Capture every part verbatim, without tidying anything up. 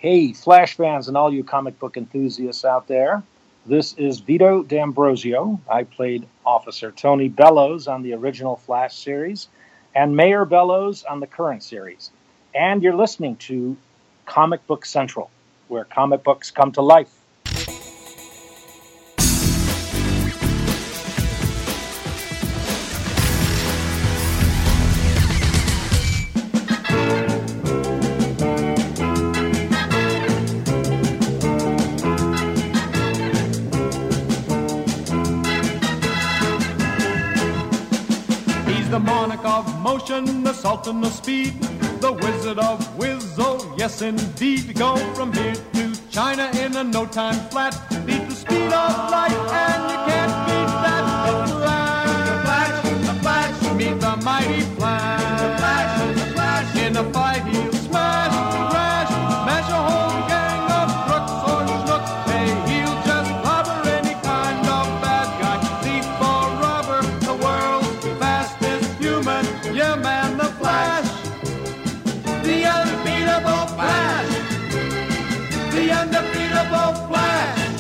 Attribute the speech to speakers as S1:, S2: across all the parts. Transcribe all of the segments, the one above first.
S1: Hey, Flash fans and all you comic book enthusiasts out there. This is Vito D'Ambrosio. I played Officer Tony Bellows on the original Flash series and Mayor Bellows on the current series. And you're listening to Comic Book Central, where comic books come to life.
S2: The Sultan of Speed, the Wizard of Wizzo, yes indeed. Go from here to China in a no time flat. Beat the speed of light and you can't beat that. The Flash, the Flash, the Flash, meet the mighty Flash. The Flash, the Flash, in a fight he'll smash and crash, smash a whole gang of crooks or schnooks. Hey, he'll just clobber any kind of bad guy, thief or robber, the world's fastest human. Yeah, man, the Flash, the unbeatable Flash, the undefeatable Flash.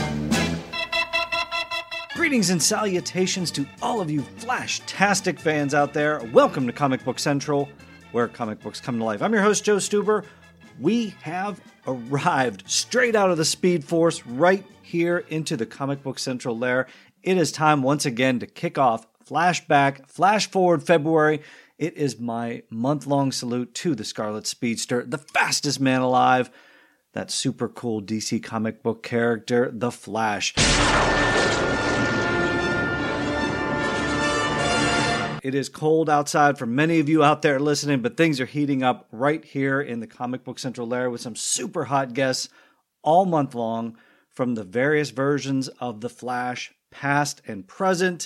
S3: Greetings and salutations to all of you Flash-tastic fans out there. Welcome to Comic Book Central, where comic books come to life. I'm your host, Joe Stuber. We have arrived straight out of the Speed Force right here into the Comic Book Central lair. It is time once again to kick off Flashback, Flash Forward February. It is my month-long salute to the Scarlet Speedster, the fastest man alive, that super cool D C comic book character, the Flash. It is cold outside for many of you out there listening, but things are heating up right here in the Comic Book Central lair with some super hot guests all month long from the various versions of the Flash, past and present.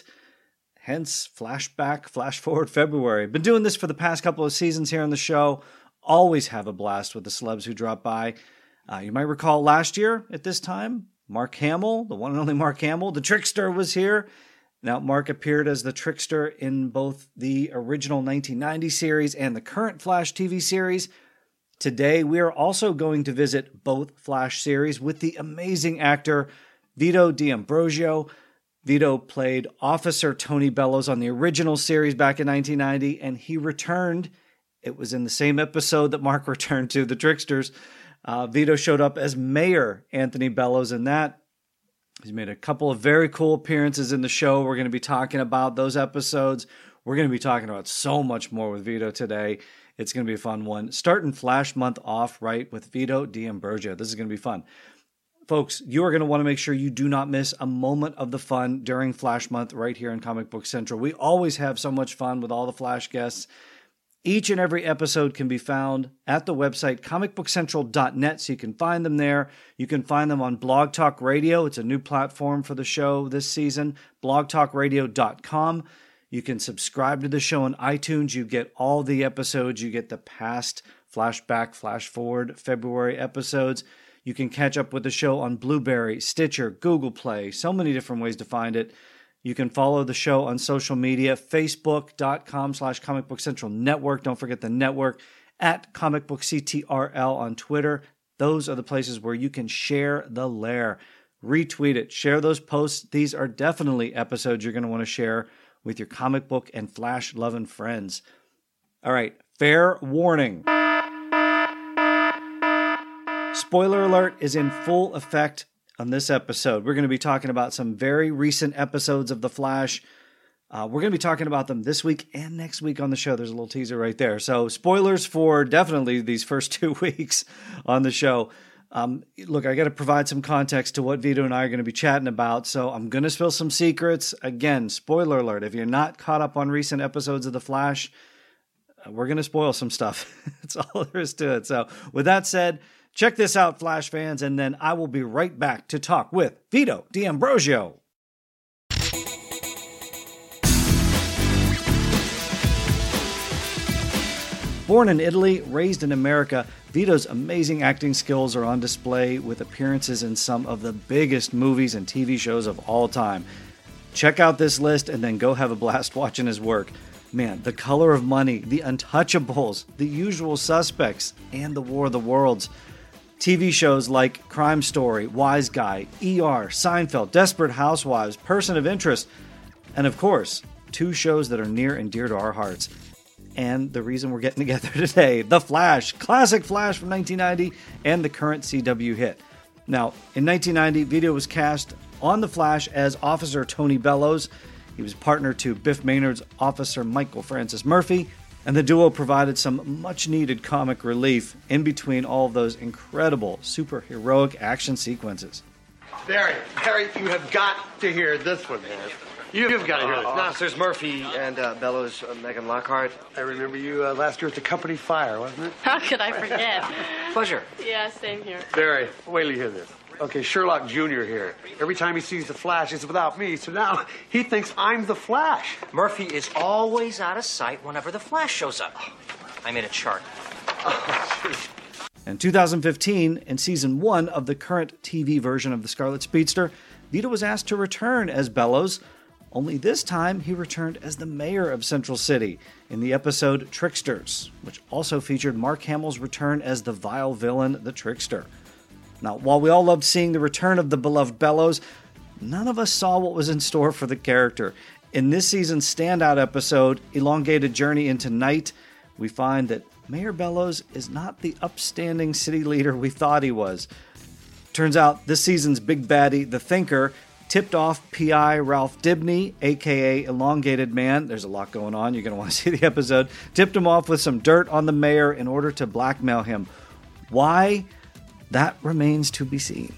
S3: Hence, Flashback, Flash Forward February. Been doing this for the past couple of seasons here on the show. Always have a blast with the celebs who drop by. Uh, you might recall last year at this time, Mark Hamill, the one and only Mark Hamill, the Trickster, was here. Now, Mark appeared as the Trickster in both the original nineteen ninety series and the current Flash T V series. Today, we are also going to visit both Flash series with the amazing actor Vito D'Ambrosio. Vito played Officer Tony Bellows on the original series back in nineteen ninety, and he returned. It was in the same episode that Mark returned to, The Tricksters. Uh, Vito showed up as Mayor Anthony Bellows in that. He's made a couple of very cool appearances in the show. We're going to be talking about those episodes. We're going to be talking about so much more with Vito today. It's going to be a fun one. Starting Flash month off right with Vito D'Ambrosio. This is going to be fun. Folks, you are going to want to make sure you do not miss a moment of the fun during Flash Month right here in Comic Book Central. We always have so much fun with all the Flash guests. Each and every episode can be found at the website comic book central dot net, so you can find them there. You can find them on Blog Talk Radio. It's a new platform for the show this season, blog talk radio dot com. You can subscribe to the show on iTunes. You get all the episodes. You get the past Flashback, Flash Forward February episodes. You can catch up with the show on Blueberry, Stitcher, Google Play, so many different ways to find it. You can follow the show on social media, facebook.com slash Comic Book Central Network. Don't forget the network, at Comic Book C T R L on Twitter. Those are the places where you can share the lair. Retweet it. Share those posts. These are definitely episodes you're going to want to share with your comic book and Flash loving friends. All right, fair warning. Spoiler alert is in full effect on this episode. We're going to be talking about some very recent episodes of The Flash. Uh, we're going to be talking about them this week and next week on the show. There's a little teaser right there. So spoilers for definitely these first two weeks on the show. Um, look, I got to provide some context to what Vito and I are going to be chatting about. So I'm going to spill some secrets. Again, spoiler alert. If you're not caught up on recent episodes of The Flash, uh, we're going to spoil some stuff. That's all there is to it. So with that said, check this out, Flash fans, and then I will be right back to talk with Vito D'Ambrosio. Born in Italy, raised in America, Vito's amazing acting skills are on display with appearances in some of the biggest movies and T V shows of all time. Check out this list and then go have a blast watching his work. Man, The Color of Money, The Untouchables, The Usual Suspects, and The War of the Worlds. T V shows like Crime Story, Wise Guy, E R, Seinfeld, Desperate Housewives, Person of Interest, and of course, two shows that are near and dear to our hearts. And the reason we're getting together today, The Flash, classic Flash from nineteen ninety, and the current C W hit. Now, in nineteen ninety, Vito was cast on The Flash as Officer Tony Bellows. He was partner to Biff Maynard's Officer Michael Francis Murphy, and the duo provided some much-needed comic relief in between all of those incredible superheroic action sequences.
S4: Barry, Barry, you have got to hear this one, man. You've got to hear this.
S5: Uh, Officers Murphy and uh, Bellows, uh, Megan Lockhart.
S4: I remember you uh, last year at the company fire, wasn't it?
S6: How could I forget?
S5: Pleasure.
S6: Yeah, same here.
S4: Barry, wait till you hear this. Okay, Sherlock Junior here. Every time he sees the Flash, it's without me, so now he thinks I'm the Flash.
S7: Murphy is always out of sight whenever the Flash shows up. I made a chart.
S4: Oh,
S3: in two thousand fifteen, in season one of the current T V version of the Scarlet Speedster, Vito was asked to return as Bellows, only this time he returned as the mayor of Central City in the episode Tricksters, which also featured Mark Hamill's return as the vile villain, the Trickster. Now, while we all loved seeing the return of the beloved Bellows, none of us saw what was in store for the character. In this season's standout episode, Elongated Journey into Night, we find that Mayor Bellows is not the upstanding city leader we thought he was. Turns out this season's big baddie, the Thinker, tipped off P I Ralph Dibny, a k a. Elongated Man. There's a lot going on. You're going to want to see the episode. Tipped him off with some dirt on the mayor in order to blackmail him. Why? That remains to be seen.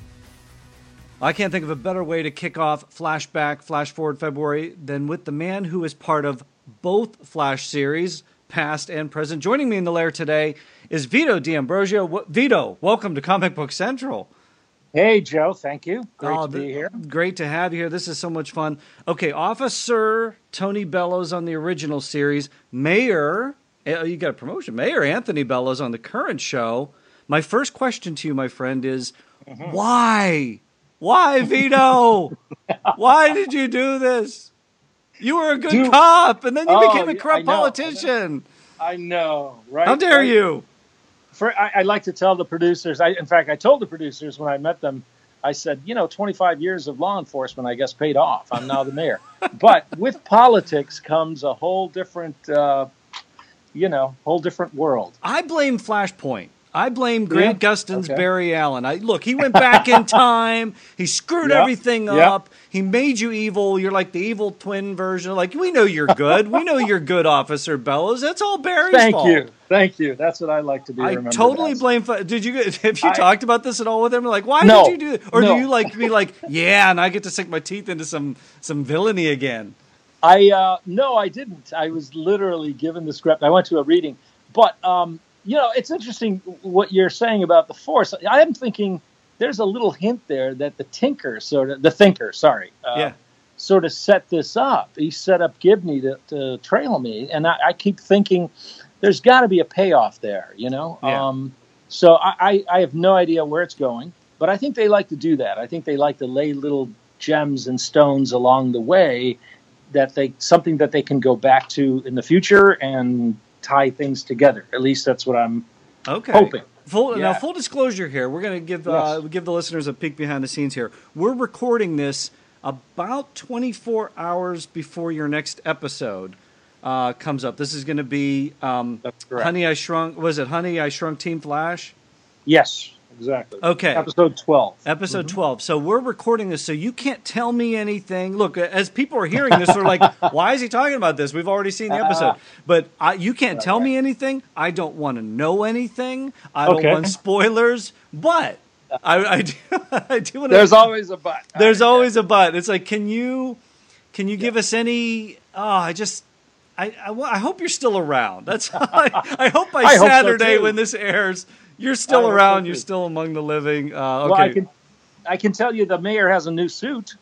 S3: I can't think of a better way to kick off Flashback, Flash Forward February than with the man who is part of both Flash series, past and present. Joining me in the lair today is Vito D'Ambrosio. Vito, welcome to Comic Book Central.
S1: Hey, Joe. Thank you. Great
S3: oh,
S1: to be here.
S3: Great to have you here. This is so much fun. Okay, Officer Tony Bellows on the original series. Mayor, oh, you got a promotion. Mayor Anthony Bellows on the current show. My first question to you, my friend, is mm-hmm. why? Why, Vito? Why did you do this? You were a good
S1: Dude.
S3: cop, and then you
S1: oh,
S3: became a corrupt
S1: I know,
S3: politician.
S1: I know, right?
S3: How dare
S1: right?
S3: you?
S1: For, I, I like to tell the producers, I, in fact, I told the producers when I met them, I said, you know, twenty-five years of law enforcement, I guess, paid off. I'm now the mayor. But with politics comes a whole different, uh, you know, whole different world.
S3: I blame Flashpoint. I blame Grant
S1: yeah?
S3: Gustin's
S1: okay.
S3: Barry Allen. I, look, he went back in time. He screwed
S1: yep.
S3: everything
S1: yep.
S3: up. He made you evil. You're like the evil twin version. Like, we know you're good. We know you're good, Officer Bellows. That's all Barry's
S1: Thank
S3: fault.
S1: you. Thank you. That's what I like to be
S3: I
S1: remembered
S3: totally
S1: as.
S3: blame. Did you? Have you
S1: I,
S3: talked about this at all with him? Like, why
S1: no,
S3: did you do it? Or
S1: no.
S3: do you like be like, yeah, and I get to sink my teeth into some some villainy again?
S1: I uh, no, I didn't. I was literally given the script. I went to a reading, but um, you know, it's interesting what you're saying about the Force. I am thinking there's a little hint there that the Tinker sort of, the Thinker, sorry, uh,
S3: yeah.
S1: sort of set this up. He set up Gibney to, to trail me, and I, I keep thinking there's got to be a payoff there, you know.
S3: Yeah.
S1: Um, so I, I, I have no idea where it's going, but I think they like to do that. I think they like to lay little gems and stones along the way that they something that they can go back to in the future and tie things together. At least that's what I'm
S3: okay.
S1: hoping.
S3: Full,
S1: yeah.
S3: Now, full disclosure here, we're going to give uh,
S1: yes.
S3: give the listeners a peek behind the scenes here. We're recording this about twenty-four hours before your next episode uh, comes up. This is going to be um,
S1: That's correct.
S3: Honey, I Shrunk. Was it Honey, I Shrunk Teen Flash?
S1: Yes, exactly.
S3: Okay.
S1: Episode twelve.
S3: Episode mm-hmm. twelve. So we're recording this, so you can't tell me anything. Look, as people are hearing this, they're like, why is he talking about this? We've already seen the episode. But I, you can't tell
S1: right.
S3: me anything. I don't want to know anything. I don't
S1: okay.
S3: want spoilers. But I, I do, I do want to...
S1: There's always a but.
S3: There's
S1: right,
S3: always
S1: yeah.
S3: a but. It's like, can you can you yeah. give us any... Oh, I just... I, I, I hope you're still around. That's I, I hope by
S1: I
S3: Saturday
S1: hope so
S3: when this airs... You're still
S1: I
S3: around.
S1: So
S3: you're still among the living. Uh, okay.
S1: Well, I can, I can tell you the mayor has a new suit.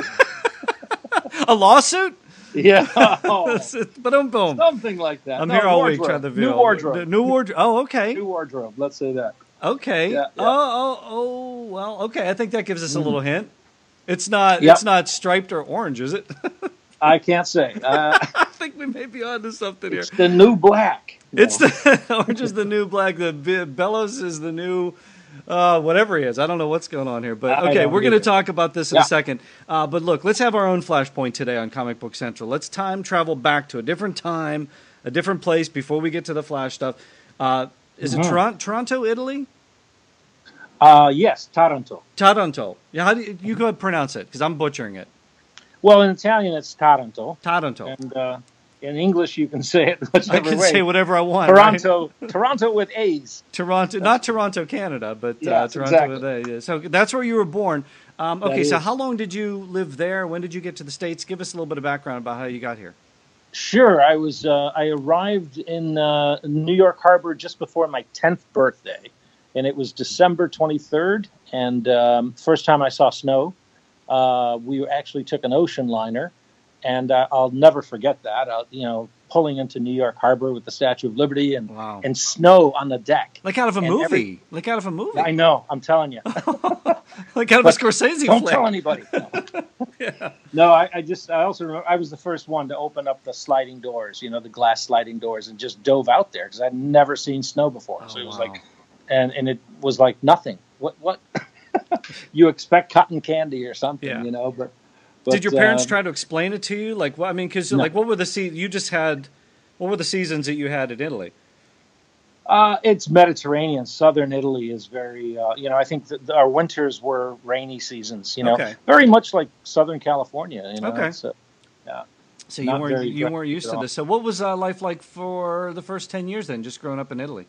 S3: A lawsuit?
S1: Yeah. Oh,
S3: boom, boom.
S1: Something like that.
S3: I'm
S1: no,
S3: here all
S1: wardrobe.
S3: week trying to
S1: New
S3: feel.
S1: wardrobe.
S3: New wardrobe. Oh, okay.
S1: New wardrobe. Let's say that.
S3: Okay.
S1: Yeah, yeah.
S3: Oh, oh, oh. Well, okay. I think that gives us a little hint. It's not.
S1: Yep.
S3: It's not striped or orange, is it?
S1: I can't say. Uh,
S3: think we may be onto something here.
S1: It's the new black.
S3: It's the Orange is the new black. The Be- Bellows is the new uh, whatever he is. I don't know what's going on here, but
S1: I
S3: okay,
S1: don't
S3: we're going to
S1: either.
S3: talk about this in
S1: Yeah.
S3: a second. Uh, but look, let's have our own flashpoint today on Comic Book Central. Let's time travel back to a different time, a different place before we get to the Flash stuff. Uh, is
S1: Mhm.
S3: it Toronto, Toronto, Italy?
S1: Uh, yes, Taranto.
S3: Taranto. Yeah, how do you, you go ahead and pronounce it because I'm butchering it.
S1: Well, in Italian, it's Taranto.
S3: Taranto.
S1: And uh, in English, you can say it whichever
S3: I can
S1: way.
S3: say whatever I want. right?
S1: Toronto, Toronto with A's.
S3: Toronto, not Toronto, Canada, but uh,
S1: Yes,
S3: Toronto.
S1: exactly.
S3: with A, yeah. So that's where you were born. Um,
S1: That
S3: okay, so
S1: is.
S3: how long did you live there? When did you get to the States? Give us a little bit of background about how you got here.
S1: Sure, I was. Uh, I arrived in uh, New York Harbor just before my tenth birthday, and it was December twenty-third. And um, first time I saw snow, uh, we actually took an ocean liner, and uh, I'll never forget that. Uh, you know, pulling into New York Harbor with the Statue of Liberty and
S3: Wow.
S1: and snow on the deck.
S3: Like out of a
S1: And
S3: movie.
S1: every-
S3: like out of a movie.
S1: I know. I'm telling you.
S3: Like out of
S1: But
S3: a Scorsese
S1: Don't
S3: flick.
S1: tell anybody. No, no I, I just, I also remember I was the first one to open up the sliding doors, you know, the glass sliding doors, and just dove out there because I'd never seen snow before.
S3: Oh,
S1: so it was
S3: wow.
S1: like, and, and it was like nothing. What, what? You expect cotton candy or something,
S3: Yeah.
S1: you know, but, but
S3: Did your parents
S1: um,
S3: try to explain it to you? Like, what I mean, because
S1: No.
S3: like, what were the se- you just had? What were the seasons that you had in Italy?
S1: Uh, it's Mediterranean. Southern Italy is very, uh, you know, I think that our winters were rainy seasons, you know,
S3: Okay.
S1: very much like Southern California, you know.
S3: Okay.
S1: It's, uh, yeah.
S3: So you
S1: Not
S3: weren't
S1: very
S3: you weren't used
S1: at
S3: to
S1: all.
S3: this. So what was uh, life like for the first ten years then, just growing up in Italy?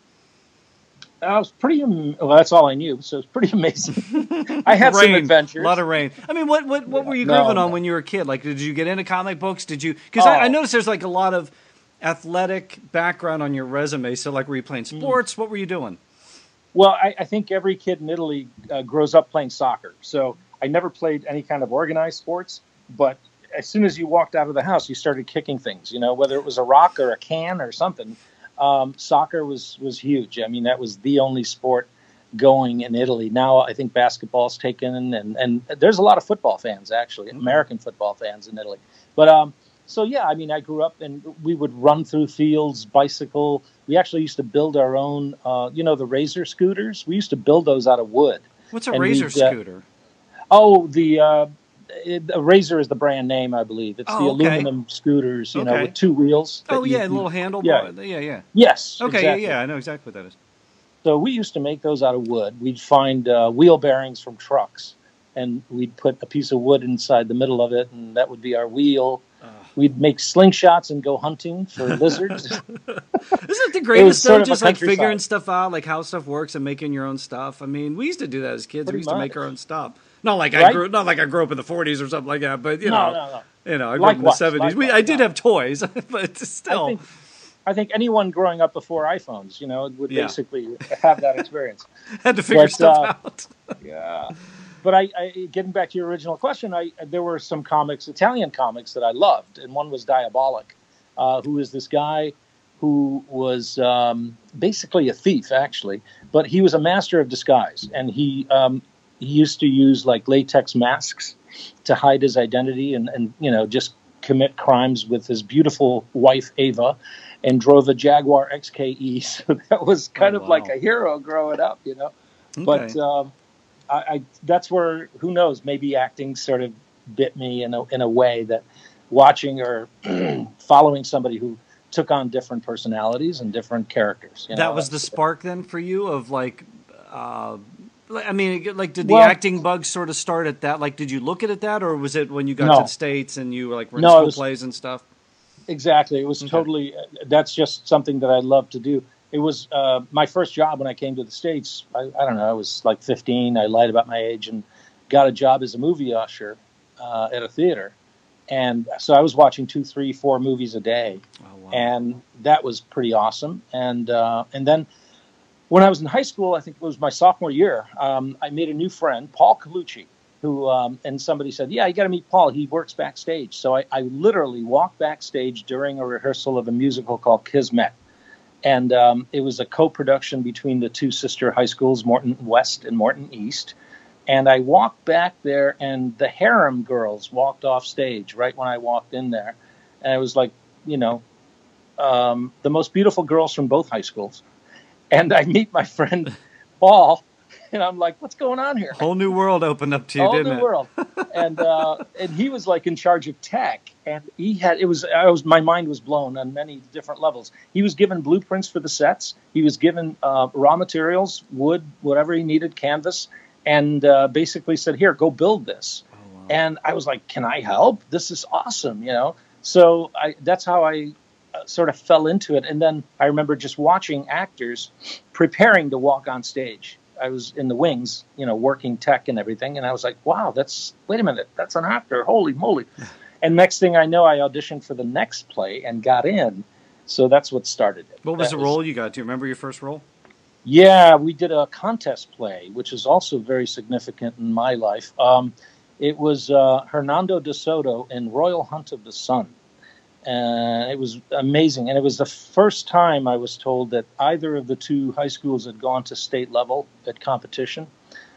S1: I was pretty. am- Well, that's all I knew, so it was pretty amazing. I had some
S3: Rain,
S1: adventures.
S3: a lot of rain. I mean, what what, what were you
S1: No,
S3: grooving on
S1: no.
S3: when you were a kid? Like, did you get into comic books? Did you? Because I, I
S1: Oh.
S3: noticed there's like a lot of athletic background on your resume. So, like, were you playing
S1: Mm.
S3: sports? What were you doing?
S1: Well, I, I think every kid in Italy uh, grows up playing soccer. So I never played any kind of organized sports, but as soon as you walked out of the house, you started kicking things. You know, whether it was a rock or a can or something. Um, soccer was was huge. I mean, that was the only sport going in Italy. Now I think basketball's taken, and and there's a lot of football fans actually, American football fans in Italy. But um, so yeah, I mean, I grew up and we would run through fields, bicycle. We actually used to build our own, uh, you know, the Razor scooters. We used to build those out of wood.
S3: What's a
S1: And
S3: razor
S1: we'd, uh,
S3: scooter?
S1: Oh, the uh, it, a Razor is the brand name, I believe. It's the
S3: Oh, okay.
S1: aluminum scooters, you know,
S3: Okay.
S1: with two wheels. that
S3: Oh
S1: you-
S3: yeah, a
S1: you-
S3: little handle.
S1: yeah.
S3: bar- yeah, yeah.
S1: Yes.
S3: Okay,
S1: exactly.
S3: yeah, yeah. I know exactly what that is.
S1: So we used to make those out of wood. We'd find uh, wheel bearings from trucks, and we'd put a piece of wood inside the middle of it, and that would be our wheel. We'd make slingshots and go hunting for lizards.
S3: Isn't it the greatest
S1: sort
S3: though?
S1: of a
S3: Just like
S1: countryside.
S3: figuring stuff out, like how stuff works, and making your own stuff. I mean, we used to do that as kids.
S1: Pretty
S3: we used to make
S1: much.
S3: our own stuff. Not like I
S1: Right?
S3: grew, not like I grew up in the forties or something like that. But you
S1: No,
S3: know,
S1: no, no.
S3: you know, I grew up in the
S1: Likewise,
S3: seventies. We, I
S1: likewise,
S3: did
S1: no.
S3: have toys, but
S1: I
S3: still,
S1: think, I think anyone growing up before iPhones, you know, would
S3: Yeah.
S1: basically have that experience.
S3: had to figure
S1: but,
S3: stuff
S1: uh,
S3: out.
S1: Yeah. But I, I, getting back to your original question, I there were some comics, Italian comics, that I loved, and one was Diabolic, uh, who is this guy who was um, basically a thief, actually, but he was a master of disguise, and he um, he used to use like latex masks to hide his identity, and, and you know just commit crimes with his beautiful wife Ava, and drove a Jaguar X K E. So that was kind
S3: Oh,
S1: of like
S3: wow.
S1: a hero growing up, you know.
S3: Okay.
S1: But um, I, I that's where, who knows, maybe acting sort of bit me in a in a way that watching or following somebody who took on different personalities and different characters. You know,
S3: that was the
S1: that's-
S3: spark then for you of like, uh, like- I mean, like, did the
S1: Well-
S3: acting bug sort of start at that? Like, did you look at it that, or was it when you got
S1: No.
S3: to the States and you were like were in
S1: No, it
S3: school
S1: was-
S3: plays and stuff?
S1: Exactly. It was
S3: Okay.
S1: totally, that's just something that I love to do. It was uh, my first job when I came to the States. I, I don't know, I was like fifteen. I lied about my age and got a job as a movie usher uh, at a theater. And so I was watching two, three, four movies a day.
S3: Oh, wow.
S1: And that was pretty awesome. And uh, and then when I was in high school, I think it was my sophomore year, um, I made a new friend, Paul Colucci, who um, and somebody said, yeah, you got to meet Paul. He works backstage. So I, I literally walked backstage during a rehearsal of a musical called Kismet. And um, it was a co-production between the two sister high schools, Morton West and Morton East. And I walked back there, and the harem girls walked off stage right when I walked in there. And it was like you know, um, the most beautiful girls from both high schools. And I meet my friend Paul, and I'm like, what's going on here?
S3: Whole new world opened up to you,
S1: Whole
S3: didn't
S1: new
S3: it?
S1: world. And uh, and he was like in charge of tech, and he had it was I was my mind was blown on many different levels. He was given blueprints for the sets. He was given uh, raw materials, wood, whatever he needed, canvas, and uh, basically said, "Here, go build this." Oh, wow. And I was like, "Can I help? This is awesome," you know. So I that's how I uh, sort of fell into it. And then I remember just watching actors preparing to walk on stage. I was in the wings, you know, working tech and everything. And I was like, wow, that's, wait a minute, that's an actor. Holy moly. And next thing I know, I auditioned for the next play and got in. So that's what started it.
S3: What was
S1: that
S3: the role you got? Do you remember your first role?
S1: Yeah, we did a contest play, which is also very significant in my life. Um, it was uh, Hernando de Soto in Royal Hunt of the Sun. And it was amazing. And it was the first time I was told that either of the two high schools had gone to state level at competition.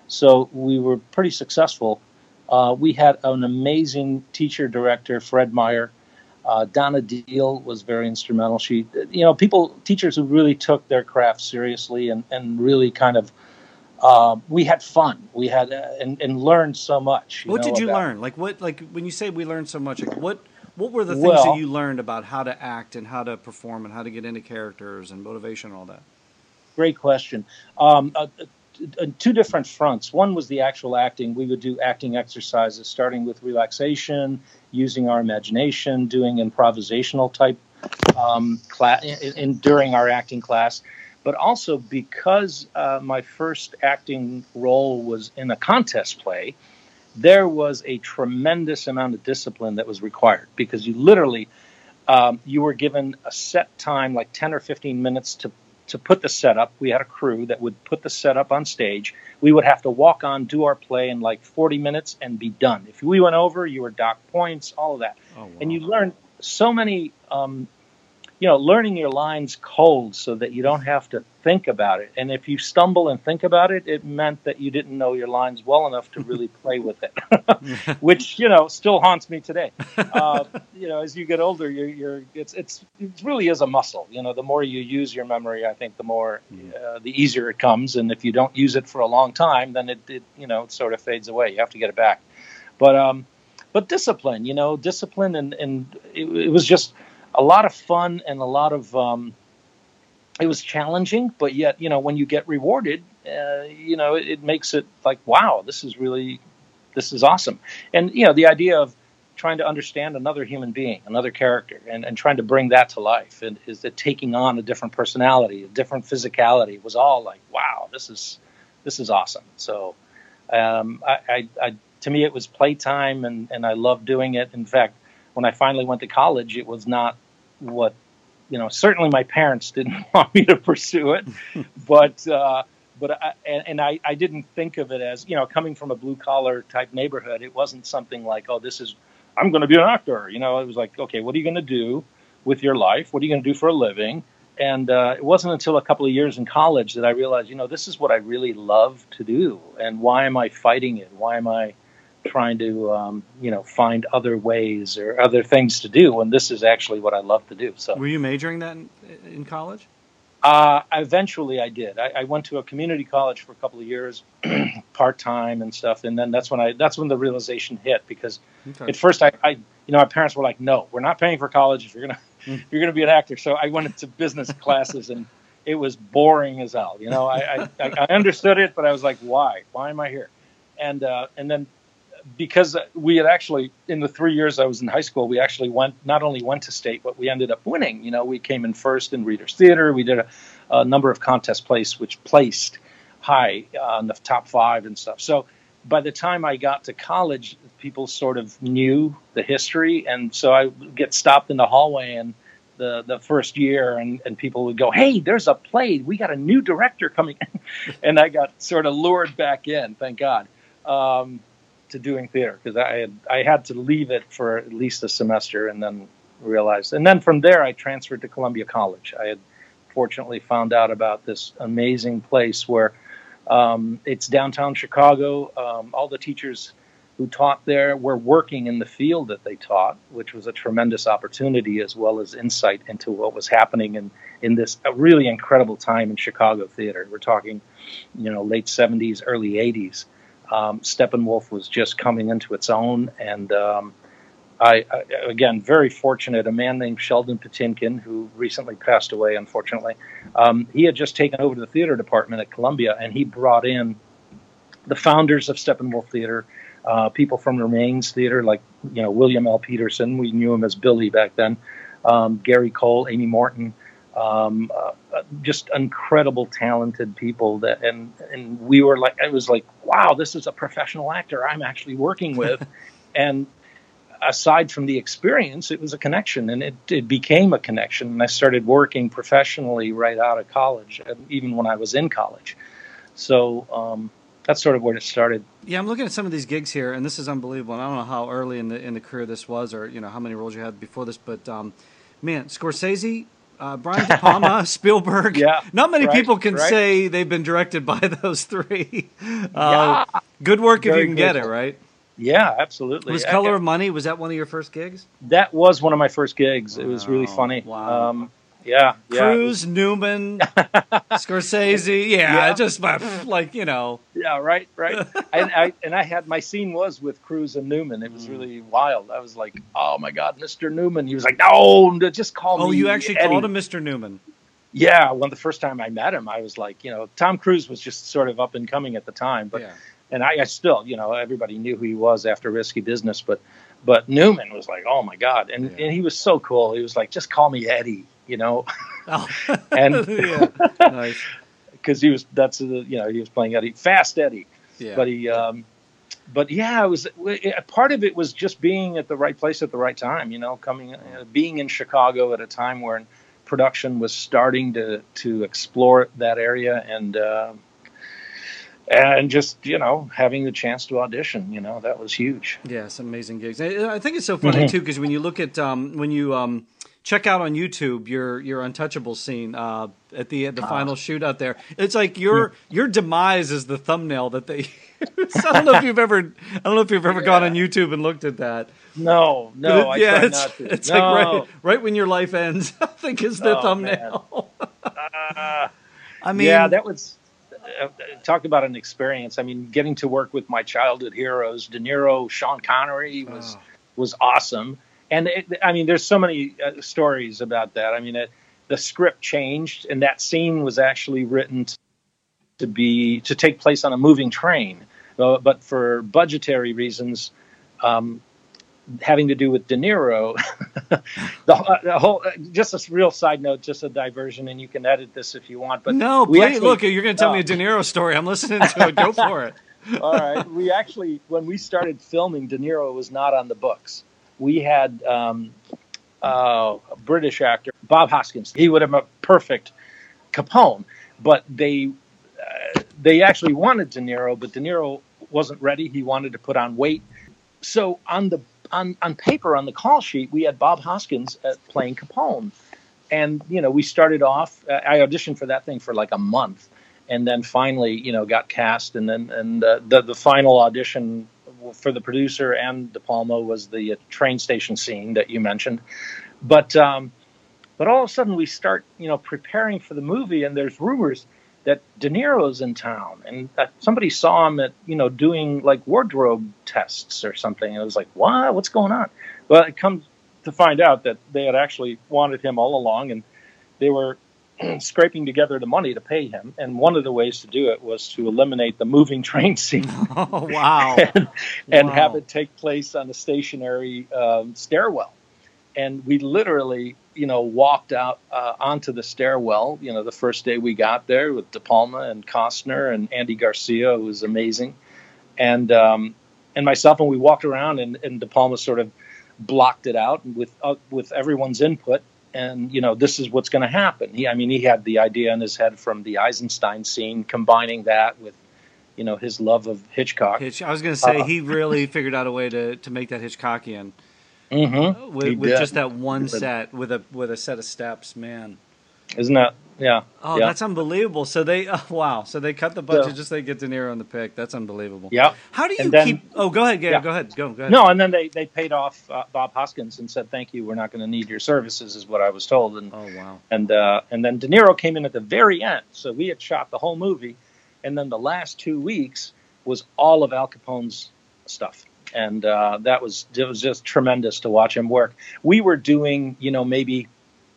S1: So we were pretty successful. Uh, we had an amazing teacher director, Fred Meyer. Uh, Donna Deal was very instrumental. She, you know, people, teachers who really took their craft seriously and, and really kind of, uh, we had fun. We had, uh, and, and learned so much.
S3: What
S1: know,
S3: did you
S1: about,
S3: learn? Like what, like when you say we learned so much, like what, What were the things
S1: well,
S3: that you learned about how to act and how to perform and how to get into characters and motivation and all that?
S1: Great question. Um, uh, uh, two different fronts. One was the actual acting. We would do acting exercises, starting with relaxation, using our imagination, doing improvisational type um, class in, in, during our acting class. But also because uh, my first acting role was in a contest play, there was a tremendous amount of discipline that was required because you literally, um, you were given a set time, like ten or fifteen minutes to, to put the setup. We had a crew that would put the setup on stage. We would have to walk on, do our play in like forty minutes and be done. If we went over, you were docked points, all of that. Oh, wow. And you learned so many, um, you know, learning your lines cold so that you don't have to think about it. And if you stumble and think about it, it meant that you didn't know your lines well enough to really play with it, which, you know, still haunts me today. Uh, you know, as you get older, you're, you're it's, it's, it really is a muscle. You know, the more you use your memory, I think the more, uh, the easier it comes. And if you don't use it for a long time, then it, it you know, it sort of fades away. You have to get it back. But, um, but discipline, you know, discipline and, and it, it was just a lot of fun and a lot of, um, it was challenging, but yet, you know, when you get rewarded, uh, you know, it, it makes it like, wow, this is really, this is awesome. And, you know, the idea of trying to understand another human being, another character, and, and trying to bring that to life, and is that taking on a different personality, a different physicality, was all like, wow, this is, this is awesome. So, um, I, I, I, to me, it was playtime, and, and I loved doing it. In fact, when I finally went to college, it was not what, you know, certainly my parents didn't want me to pursue it, but, uh, but, I, and, and I, I didn't think of it as, you know, coming from a blue collar type neighborhood, it wasn't something like, oh, this is, I'm going to be an actor. You know, it was like, okay, what are you going to do with your life? What are you going to do for a living? And, uh, it wasn't until a couple of years in college that I realized, you know, this is what I really love to do. And why am I fighting it? Why am I trying to, um, you know, find other ways or other things to do when this is actually what I love to do. So,
S3: were you majoring that in, in college?
S1: Uh, eventually I did. I, I went to a community college for a couple of years, part-time and stuff. And then that's when I, that's when the realization hit, because okay. at first I, I, you know, my parents were like, no, we're not paying for college if you're going to, if you're going to be an actor. So I went into business classes and it was boring as hell. You know, I, I, I understood it, but I was like, why, why am I here? And, uh, and then, because we had actually, in the three years I was in high school, we actually went, not only went to state, but we ended up winning. You know, we came in first in Reader's Theater. We did a, a number of contest plays, which placed high uh, in the top five and stuff. So by the time I got to college, people sort of knew the history. And so I would get stopped in the hallway and the, the first year, and, and people would go, hey, there's a play. We got a new director coming in. And I got sort of lured back in, thank God. Um, to doing theater, because I had I had to leave it for at least a semester and then realized. And then from there, I transferred to Columbia College. I had fortunately found out about this amazing place where um, it's downtown Chicago. Um, all the teachers who taught there were working in the field that they taught, which was a tremendous opportunity as well as insight into what was happening in, in this a really incredible time in Chicago theater. We're talking, you know, late seventies, early eighties. Um, Steppenwolf was just coming into its own, and um, I, I, again, very fortunate, a man named Sheldon Patinkin, who recently passed away, unfortunately. Um, he had just taken over the theater department at Columbia, and he brought in the founders of Steppenwolf Theater, uh, people from Remains Theater, like, you know, William L. Peterson. We knew him as Billy back then. Um, Gary Cole, Amy Morton, um, uh, just incredible, talented people. That, and, and we were like, I was like, wow, this is a professional actor I'm actually working with. And aside from the experience, it was a connection, and it, it became a connection. And I started working professionally right out of college, and even when I was in college. So um, that's sort of where it started.
S3: Yeah, I'm looking at some of these gigs here, and this is unbelievable. And I don't know how early in the in the career this was, or you know how many roles you had before this, but um, man, Scorsese, uh, Brian De Palma, Spielberg.
S1: Yeah,
S3: not many
S1: right,
S3: people can
S1: right.
S3: say they've been directed by those three. Uh,
S1: Yeah.
S3: Good work if
S1: Very
S3: you can get it,
S1: grateful.
S3: right?
S1: Yeah, absolutely.
S3: Was
S1: I-
S3: Color
S1: I-
S3: of Money, was that one of your first gigs?
S1: That was one of my first gigs. It was really
S3: Wow,
S1: funny.
S3: wow.
S1: Um, yeah, yeah.
S3: Cruz, Newman, Scorsese, yeah,
S1: Yeah.
S3: just by, like, you know.
S1: Yeah, right, right. and I and I had my scene was with Cruz and Newman. It was
S3: Mm.
S1: really wild. I was like, oh my God, Mister Newman. He was like, no, just call me.
S3: Oh, you actually
S1: Eddie.
S3: called him Mister Newman.
S1: Yeah, when the first time I met him, I was like, you know, Tom Cruise was just sort of up and coming at the time, but
S3: Yeah.
S1: and I, I still, you know, everybody knew who he was after Risky Business, but but Newman was like, oh my God, and
S3: Yeah.
S1: and he was so cool. He was like, just call me Eddie, you know,
S3: Oh.
S1: and
S3: yeah, nice.
S1: because he was that's the you know he was playing Eddie, Fast Eddie,
S3: Yeah.
S1: but he. Um, But yeah, it was it, part of it was just being at the right place at the right time. You know, coming, uh, being in Chicago at a time where production was starting to to explore that area, and uh, and just you know having the chance to audition. You know, that was huge.
S3: Yeah, some amazing gigs. I I think it's so funny
S1: Mm-hmm.
S3: too because when you look at um, when you um, check out on YouTube your your Untouchable scene uh, at the at the final shootout there, it's like your your demise is the thumbnail that they. I don't know if you've ever I don't know if you've ever gone on YouTube and looked at that.
S1: No, no,
S3: But it-
S1: I
S3: yeah,
S1: try
S3: it's,
S1: not to.
S3: it's
S1: no.
S3: like right right when your life ends. I think is the
S1: Oh,
S3: thumbnail.
S1: Uh,
S3: I mean,
S1: yeah, that was uh, talk about an experience. I mean, getting to work with my childhood heroes, De Niro, Sean Connery was
S3: Oh.
S1: was awesome. And it, I mean, there's so many uh, stories about that. I mean, it, the script changed, and that scene was actually written to, to be to take place on a moving train, uh, but for budgetary reasons. Um, having to do with De Niro, the, uh, the whole, uh, just a real side note, just a diversion, and you can edit this if you want. But
S3: no,
S1: we
S3: please
S1: actually-
S3: look. You're going to tell me a
S1: uh,
S3: De Niro story. I'm listening to it. Go for it.
S1: All right. We actually, when we started filming, De Niro was not on the books. We had um, uh, a British actor, Bob Hoskins. He would have been a perfect Capone, but they uh, they actually wanted De Niro, but De Niro wasn't ready. He wanted to put on weight. So on the on, on paper, on the call sheet, we had Bob Hoskins uh, playing Capone. And, you know, we started off, uh, I auditioned for that thing for like a month. And then finally, you know, got cast. And then and uh, the, the final audition for the producer and De Palma was the uh, train station scene that you mentioned. But um, but all of a sudden we start, you know, preparing for the movie. And there's rumors that De Niro's in town, and that somebody saw him at, you know, doing like wardrobe tests or something. And it was like, what? What's going on? Well, it comes to find out that they had actually wanted him all along, and they were scraping together the money to pay him. And one of the ways to do it was to eliminate the moving train scene
S3: Oh, wow.
S1: and, and
S3: Wow.
S1: have it take place on a stationary um, stairwell. And we literally, you know, walked out uh, onto the stairwell, you know, the first day we got there with De Palma and Costner and Andy Garcia, who was amazing, and um, and myself, and we walked around, and, and De Palma sort of blocked it out with uh, with everyone's input, and, you know, this is what's going to happen. He, I mean, he had the idea in his head from the Eisenstein scene, combining that with, you know, his love of Hitchcock.
S3: Hitch, I was going to say,
S1: Uh,
S3: he really figured out a way to, to make that Hitchcockian
S1: Mm-hmm.
S3: with,
S1: He
S3: with
S1: did.
S3: just that one
S1: He did.
S3: set, with a with a set of steps, man.
S1: Isn't that? Yeah.
S3: Oh,
S1: yeah.
S3: that's unbelievable. So they, oh, wow. So they cut the budget
S1: So-
S3: just so they get De Niro on the pick. That's unbelievable.
S1: Yeah.
S3: How do you
S1: And then-
S3: keep? Oh, go ahead. Yeah,
S1: Yeah.
S3: go ahead. Go, go ahead.
S1: No, and then they, they paid off uh, Bob Hoskins and said, thank you, we're not going to need your services, is what I was told. And
S3: Oh, wow.
S1: and uh, and then De Niro came in at the very end. So we had shot the whole movie, and then the last two weeks was all of Al Capone's stuff. And uh, that was, it was just tremendous to watch him work. We were doing, you know, maybe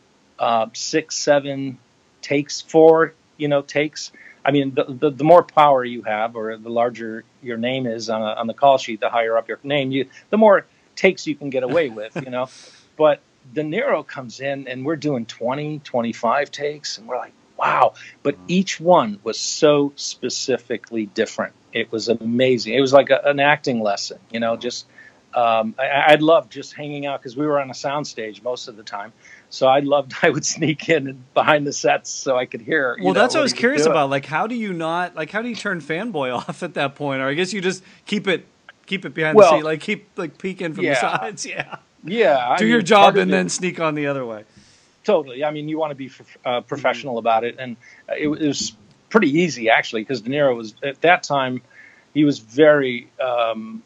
S1: uh, six, seven takes, four, you know, takes. I mean, the, the the more power you have, or the larger your name is on a, on the call sheet, the higher up your name, you the more takes you can get away with, you know. But De Niro comes in, and we're doing twenty, twenty-five takes, and we're like, wow. But each one was so specifically different. It was amazing. It was like a, an acting lesson, you know. Just um, I, I'd love just hanging out because we were on a soundstage most of the time. So I loved, I would sneak in and behind the sets so I could hear. you
S3: Well,
S1: know,
S3: that's what I was
S1: he was
S3: curious
S1: doing.
S3: about. Like, how do you not, like, how do you turn fanboy off at that point? Or I guess you just keep it, keep it behind
S1: Well,
S3: the seat, like keep like peeking from
S1: yeah.
S3: the sides. Yeah.
S1: Yeah. I
S3: Do
S1: mean,
S3: your
S1: part
S3: job
S1: of
S3: and
S1: it-
S3: then sneak on the other way.
S1: Totally. I mean, you want to be uh, professional about it. And it, it was pretty easy, actually, because De Niro was, at that time, he was very, um,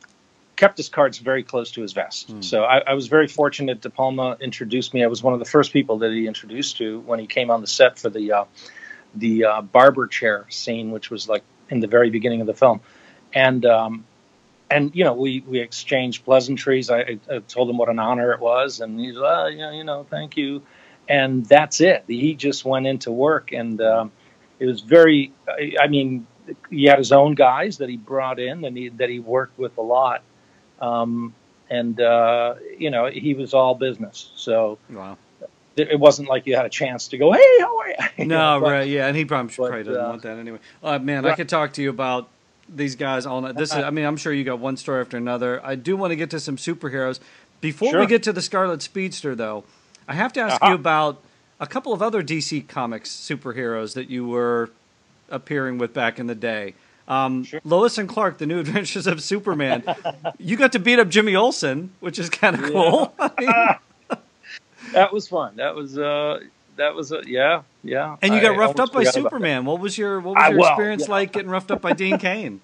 S1: kept his cards very close to his vest.
S3: Hmm.
S1: So I, I was very fortunate. De Palma introduced me. I was one of the first people that he introduced to when he came on the set for the uh, the uh, barber chair scene, which was like in the very beginning of the film. And um, and you know, we, we exchanged pleasantries. I, I told him what an honor it was, and he's like, oh, yeah, you know, thank you. And that's it. He just went into work, and um, it was very. I, I mean, he had his own guys that he brought in, and he, that he worked with a lot. Um, and, uh, you know, he was all business. So
S3: Wow.
S1: it, it wasn't like you had a chance to go, hey, how are you? You
S3: No,
S1: know, but-
S3: right, yeah, and he probably,
S1: but,
S3: probably doesn't
S1: uh,
S3: want that anyway. Uh, man, I
S1: right.
S3: could talk to you about these guys all night. This is, I mean, I'm sure you got one story after another. I do want to get to some superheroes. Before we
S1: Sure.
S3: get to the Scarlet Speedster, though, I have to ask
S1: Uh-huh.
S3: you about a couple of other D C Comics superheroes that you were appearing with back in the day. Um,
S1: Sure.
S3: Lois and Clark, The New Adventures of Superman. You got to beat up Jimmy Olsen, which is kind of cool. I mean,
S1: That was fun. That was, uh, that was, uh, yeah, yeah.
S3: and you got
S1: I
S3: roughed up
S1: almost
S3: by
S1: forgot about
S3: Superman. What was your what was
S1: I-
S3: your
S1: well,
S3: experience
S1: yeah.
S3: like getting roughed up by Dean Cain?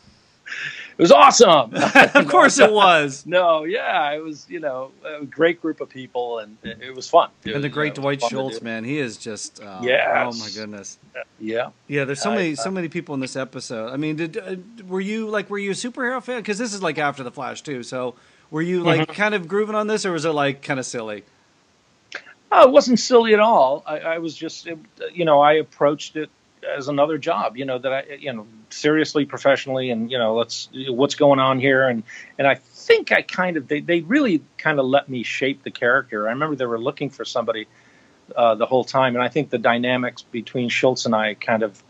S1: It was awesome.
S3: Of course it was.
S1: No, yeah, it was, you know, a great group of people, and it, it was fun. It
S3: And the
S1: was,
S3: great
S1: uh,
S3: Dwight
S1: fun to
S3: Schultz,
S1: do.
S3: man, he is just uh,
S1: Yes.
S3: oh my goodness.
S1: Yeah.
S3: Yeah, there's so
S1: I-
S3: many so many people in this episode. I mean, did uh, were you like were you a superhero fan? Because this is like after the Flash too. So were you like
S1: Mm-hmm.
S3: kind of grooving on this, or was it like kind of silly?
S1: Oh, it wasn't silly at all. I, I was just, it, you know, I approached it as another job, you know, that I, you know, seriously, professionally, and, you know, let's, what's going on here. And, and I think I kind of, they, they really kind of let me shape the character. I remember they were looking for somebody uh, the whole time. And I think the dynamics between Schultz and I kind of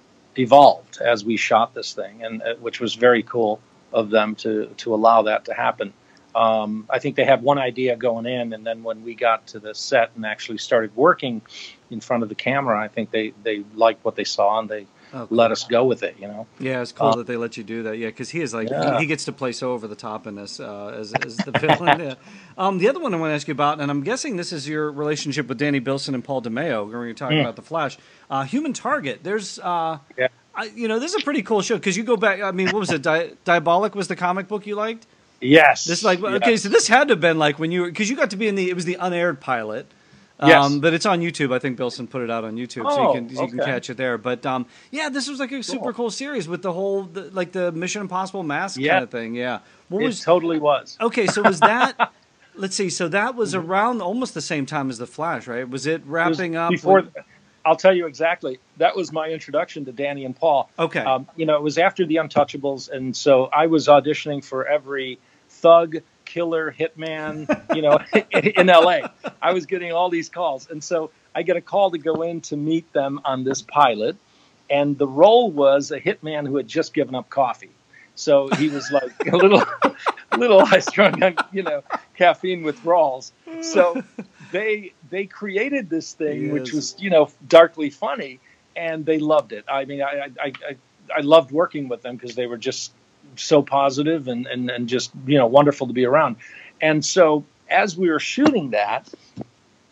S1: evolved as we shot this thing, and uh, which was very cool of them to, to allow that to happen. Um, I think they had one idea going in, and then when we got to the set and actually started working in front of the camera, I think they, they liked what they saw, and they
S3: Oh, cool.
S1: let us go with it, you know?
S3: Yeah, it's cool
S1: Uh,
S3: that they let you do that. Yeah, because he is like
S1: Yeah.
S3: he, he gets to play so over the top in this uh, as, as the villain. Yeah. Um, the other one I want to ask you about, and I'm guessing this is your relationship with Danny Bilson and Paul DeMeo when you're talking
S1: Mm.
S3: about the Flash. Uh, Human Target. There's, uh,
S1: Yeah.
S3: I, you know, this is a pretty cool show because you go back. I mean, what was it? Di- Diabolic was the comic book you liked.
S1: Yes.
S3: This like okay,
S1: yes.
S3: so this had to have been like when you were because you got to be in the it was the unaired pilot. Um,
S1: Yes.
S3: but it's on YouTube. I think Bilson put it out on YouTube, so
S1: Oh,
S3: you can you can
S1: okay.
S3: catch it there. But um, yeah, this was like a super cool series with the whole the, like the Mission Impossible mask
S1: Yeah.
S3: kind of thing. Yeah. What
S1: It
S3: was
S1: totally was.
S3: okay? So was that? Let's see. So that was around almost the same time as the Flash, right? Was it
S1: It was
S3: wrapping up
S1: before.
S3: with-
S1: I'll tell you exactly. That was my introduction to Danny and Paul.
S3: Okay.
S1: Um, you know, it was after the Untouchables, and so I was auditioning for every thug, killer, hitman, you know, in L A. I was getting all these calls, and so I get a call to go in to meet them on this pilot, and the role was a hitman who had just given up coffee. So he was like a little, a little high strung on, you know, caffeine withdrawals. So they they created this thing, which
S3: Yes.
S1: was, you know, darkly funny, and they loved it. I mean, I I I, I loved working with them because they were just so positive and, and and just, you know, wonderful to be around. And so as we were shooting that,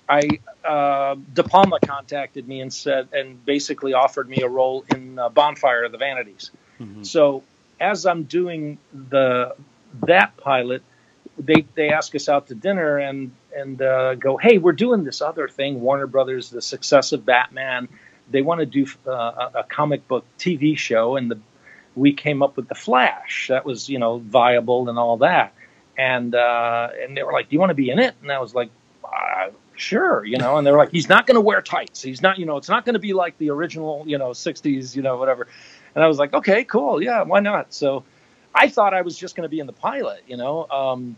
S1: I uh, De Palma contacted me and said, and basically offered me a role in uh, Bonfire of the Vanities. Mm-hmm. So as I'm doing the that pilot, they they ask us out to dinner and and uh, go, hey, we're doing this other thing, Warner Brothers, the success of Batman. They want to do uh, a, a comic book T V show, and the we came up with the Flash. That was, you know, viable and all that. And uh, and they were like, do you want to be in it? And I was like, uh, sure, you know. And they were like, he's not going to wear tights. He's not, you know, it's not going to be like the original, you know, sixties, you know, whatever. And I was like, okay, cool, yeah, why not? So I thought I was just going to be in the pilot, you know. Um,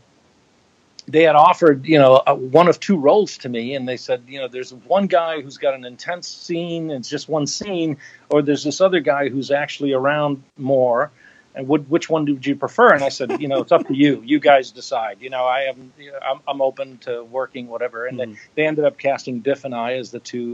S1: they had offered, you know, a, one of two roles to me, and they said, you know, there's one guy who's got an intense scene, it's just one scene, or there's this other guy who's actually around more, and would, which one would you prefer? And I said, you know, it's up to you. You guys decide. You know, I am, I'm, I'm open to working, whatever. And mm-hmm. they, they ended up casting Biff and I as the two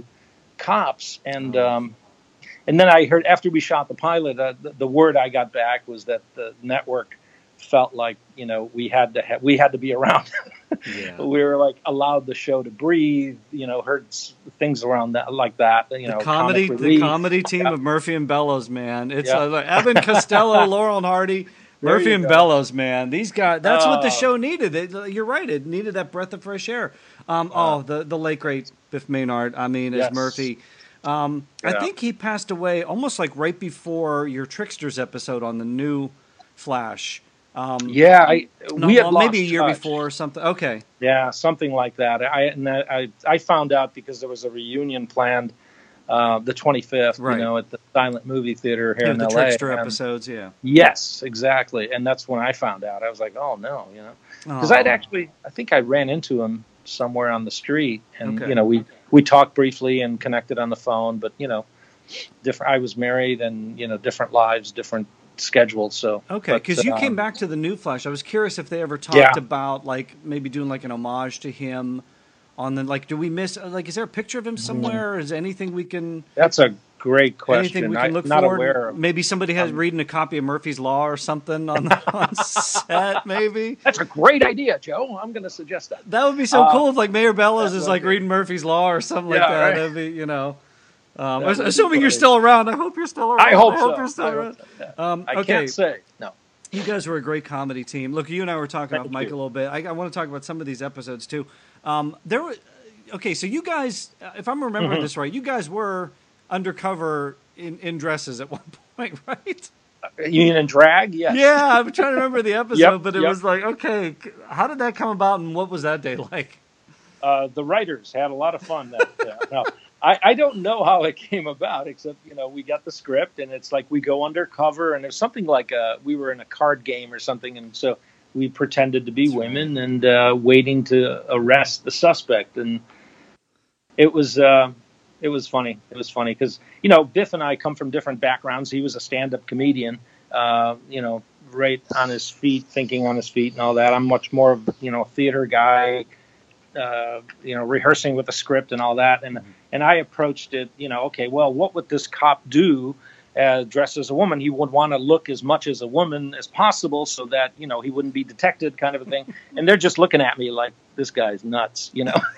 S1: cops, and
S3: oh.
S1: um, and then I heard after we shot the pilot, uh, the, the word I got back was that the network felt like, you know, we had to ha- we had to be around. Yeah. We were like allowed the show to breathe, you know, heard things around that like that, you know,
S3: the comedy, the comedy team yeah. of Murphy and Bellows, man. It's yeah. uh, like Evan Costello, Laurel and Hardy, Murphy and go. Bellows, man. These guys, that's uh, what the show needed. It, you're right. It needed that breath of fresh air. Um, uh, oh, the, the late great Biff Maynard. I mean, as yes. Murphy. Um, yeah. I think he passed away almost like right before your Tricksters episode on the new Flash. Um,
S1: yeah, I,
S3: no,
S1: we had
S3: well,
S1: lost
S3: maybe a year
S1: touch.
S3: before or something. Okay.
S1: Yeah, something like that. I and I, I found out because there was a reunion planned uh, the twenty-fifth, right. you know, at the Silent Movie Theater here
S3: yeah,
S1: in
S3: the
S1: L A.
S3: The Trickster
S1: and,
S3: episodes, yeah.
S1: Yes, exactly. And that's when I found out. I was like, oh, no, you know. Because I'd actually, I think I ran into him somewhere on the street. And, okay. you know, we, we talked briefly and connected on the phone. But, you know, different. I was married and, you know, different lives, different scheduled. So
S3: okay, because you um, came back to the new Flash. I was curious if they ever talked
S1: yeah.
S3: about like maybe doing like an homage to him on the like. Do we miss like? Is there a picture of him somewhere? Or is anything we can?
S1: That's a great question.
S3: Anything we can look
S1: I'm not
S3: forward?
S1: Aware of.
S3: Maybe somebody has um, reading a copy of Murphy's Law or something on the, on set. Maybe
S1: that's a great idea, Joe. I'm going to suggest that.
S3: That would be so uh, cool if like Mayor Bellows is like
S1: be.
S3: reading Murphy's Law or something
S1: yeah,
S3: like that.
S1: Right.
S3: That'd be you know. Um, assuming you're still around, I hope you're still around.
S1: I hope,
S3: I hope
S1: so.
S3: you're still
S1: I
S3: around.
S1: So. Yeah.
S3: Um,
S1: I
S3: okay.
S1: can't say no.
S3: You guys were a great comedy team. Look, you and I were talking about Mike
S1: you.
S3: a little bit. I, I want to talk about some of these episodes too. Um, there were okay. So you guys, if I'm remembering mm-hmm. this right, you guys were undercover in, in dresses at one point, right?
S1: You mean in drag? Yes.
S3: Yeah, I'm trying to remember the episode,
S1: yep,
S3: but it
S1: yep.
S3: was like, okay, how did that come about, and what was that day like?
S1: Uh, the writers had a lot of fun. That uh, no. I, I don't know how it came about, except, you know, we got the script and it's like we go undercover and there's something like a, we were in a card game or something. And so we pretended to be That's women right. and uh, waiting to arrest the suspect. And it was uh, it was funny. It was funny because, you know, Biff and I come from different backgrounds. He was a stand-up comedian, uh, you know, right on his feet, thinking on his feet and all that. I'm much more of, you know, a theater guy. Uh, you know, rehearsing with the script and all that. And and I approached it, you know, okay, well, what would this cop do uh, dressed as a woman? He would want to look as much as a woman as possible so that, you know, he wouldn't be detected kind of a thing. And they're just looking at me like, this guy's nuts, you know.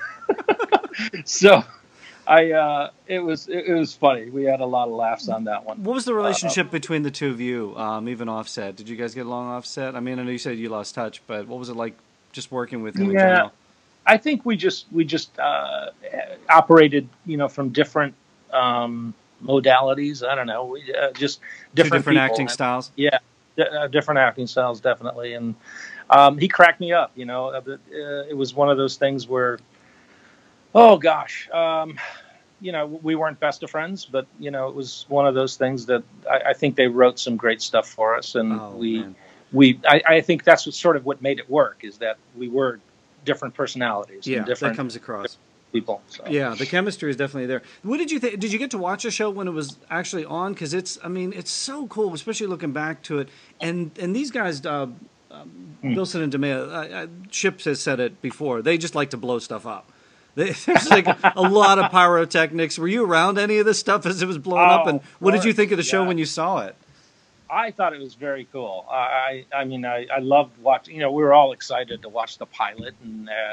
S1: So I, uh, it was it, it was funny. We had a lot of laughs on that one.
S3: What was the relationship uh, between the two of you, um, even offset? Did you guys get along offset? I mean, I know you said you lost touch, but what was it like just working with him
S1: yeah.
S3: in general?
S1: I think we just we just uh, operated, you know, from different um, modalities. I don't know, we uh, just different,
S3: Two different
S1: people.
S3: acting styles.
S1: Yeah, d- uh, different acting styles, definitely. And um, he cracked me up. You know, uh, it was one of those things where, oh gosh, um, you know, we weren't best of friends, but you know, it was one of those things that I, I think they wrote some great stuff for us, and
S3: oh,
S1: we
S3: man.
S1: we I, I think that's what, sort of what made it work is that we were different personalities.
S3: Yeah,
S1: and different
S3: that comes across.
S1: People. So.
S3: Yeah, the chemistry is definitely there. What did you think? Did you get to watch the show when it was actually on? Because it's, I mean, it's so cool, especially looking back to it. And and these guys, uh, um, mm. Bilson and DeMeo, uh, uh, Chips has said it before. They just like to blow stuff up. They, there's like a, a lot of pyrotechnics. Were you around any of this stuff as it was blowing
S1: oh,
S3: up? And what did you think of the
S1: yeah.
S3: show when you saw it?
S1: I thought it was very cool. I, I mean, I, I loved watching. You know, we were all excited to watch the pilot, and uh,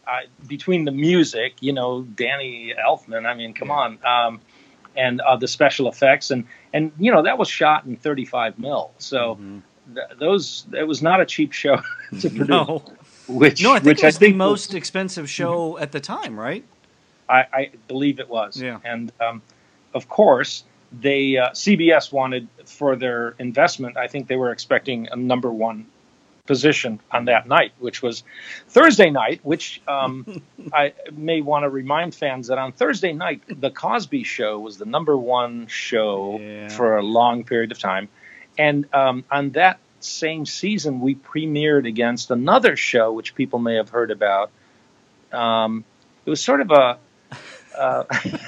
S1: I, between the music, you know, Danny Elfman, I mean, come on, um, and uh, the special effects, and and you know that was shot in thirty-five mil, so
S3: Mm-hmm.
S1: th- those it was not a cheap show to produce.
S3: No.
S1: Which
S3: No, I think
S1: which
S3: it was
S1: I think
S3: the most
S1: was,
S3: expensive show at the time, right?
S1: I, I believe it was.
S3: Yeah.
S1: And um, of course, they uh, C B S wanted for their investment. I think they were expecting a number one position on that night, which was Thursday night. Which um, I may want to remind fans that on Thursday night, the Cosby Show was the number one show
S3: Yeah.
S1: for a long period of time, and um, on that same season, we premiered against another show which people may have heard about. Um, it was sort of a uh,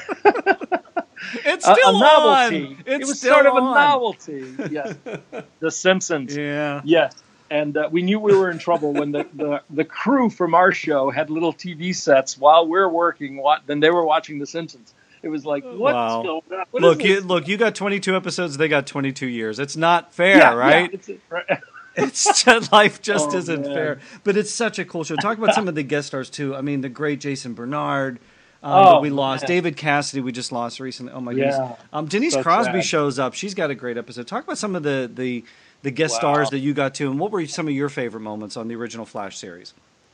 S3: It's
S1: a,
S3: still
S1: a novelty.
S3: on. It's
S1: it was
S3: still
S1: sort of a
S3: on.
S1: novelty. Yes, The Simpsons.
S3: Yeah.
S1: Yes, and uh, we knew we were in trouble when the, the, the crew from our show had little T V sets while we're working. What? Then they were watching The Simpsons. It was like, what's
S3: Wow.
S1: going on? What
S3: Look,
S1: is
S3: you
S1: this?
S3: look, you got twenty-two episodes. They got twenty-two years. It's not fair,
S1: Yeah,
S3: right?
S1: Yeah, it's, right.
S3: It's just, life just
S1: Oh,
S3: isn't
S1: man.
S3: fair. But it's such a cool show. Talk about some of the guest stars too. I mean, the great Jason Bernard. Um,
S1: Oh,
S3: that we lost.
S1: man.
S3: David Cassidy, we just lost recently. Oh my
S1: Yeah.
S3: goodness. Um, Denise
S1: So
S3: Crosby
S1: sad.
S3: shows up. She's got a great episode. Talk about some of the the, the guest
S1: Wow.
S3: stars that you got to, and what were some of your favorite moments on the original Flash series?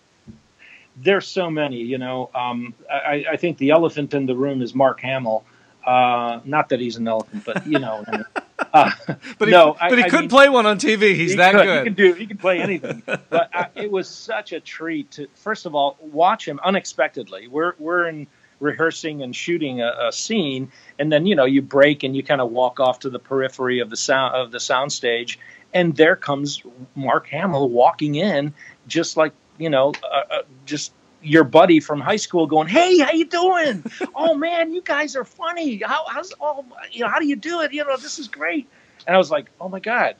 S1: There's so many, you know. Um, I, I think the elephant in the room is Mark Hamill. Uh, not that he's an elephant, but you know. Uh,
S3: But he,
S1: no,
S3: but
S1: I,
S3: he
S1: I
S3: could
S1: mean,
S3: play one on T V. He's
S1: he
S3: that
S1: could,
S3: good.
S1: He can do. He can play anything. But uh, it was such a treat to, first of all, watch him unexpectedly. We're we're in rehearsing and shooting a, a scene, and then you know you break and you kind of walk off to the periphery of the sound of the sound stage, and there comes Mark Hamill walking in, just like you know, uh, uh, just your buddy from high school, going, "Hey, how you doing? Oh man, you guys are funny. How how's oh you know how do you do it? You know, this is great." And I was like, "Oh my god."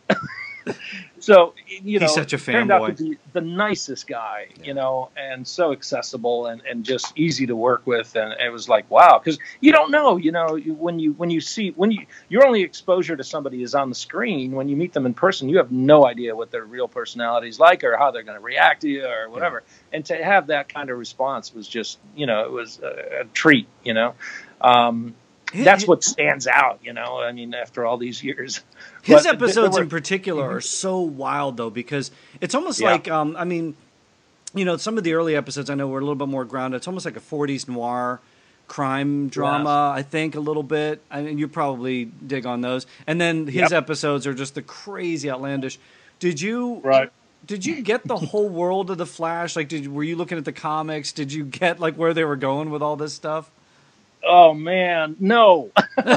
S1: So, you know,
S3: He's such a
S1: turned out to
S3: fanboy.
S1: be the nicest guy, you know, and so accessible and, and just easy to work with. And it was like, wow, because you don't know, you know, you- when you when you see when you your only exposure to somebody is on the screen. When you meet them in person, you have no idea what their real personality is like or how they're going to react to you or whatever. And to have that kind of response was just, you know, it was a, a treat, you know. Um, that's what stands out, you know. I mean, after all these years,
S3: His
S1: But th-
S3: episodes
S1: there
S3: in
S1: were-
S3: particular are so wild, though, because it's almost
S1: Yeah.
S3: like, um, I mean, you know, some of the early episodes I know were a little bit more grounded. It's almost like a forties noir crime drama, I think, a little bit. I mean, you probably dig on those. And then his
S1: Yep.
S3: episodes are just the crazy, outlandish. Did you
S1: Right.
S3: Did you get the whole world of the Flash? Like, did were you looking at the comics? Did you get like where they were going with all this stuff?
S1: Oh man, no.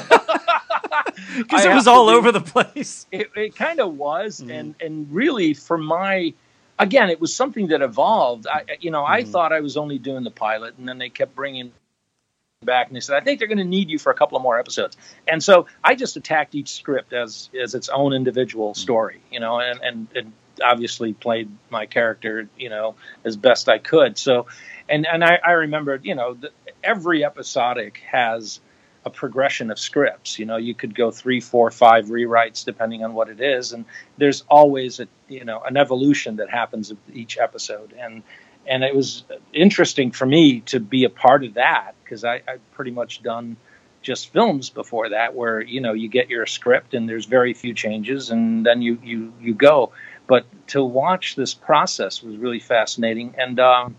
S3: Because
S1: I
S3: it was
S1: have to
S3: all
S1: be-
S3: over the place.
S1: It, it kind of was, and and really for my, again, it was something that evolved. I, you know, I thought I was only doing the pilot, and then they kept bringing back, and they said, I think they're going to need you for a couple of more episodes. And so I just attacked each script as as its own individual story, you know, and and, and obviously played my character, you know, as best I could. So, and and I, I remembered, you know, the, every episodic has a progression of scripts. You know, you could go three, four, five rewrites depending on what it is, and there's always a you know an evolution that happens with each episode. And and it was interesting for me to be a part of that because I I'd pretty much done just films before that, where you know you get your script and there's very few changes, and then you you you go. But to watch this process was really fascinating, and um,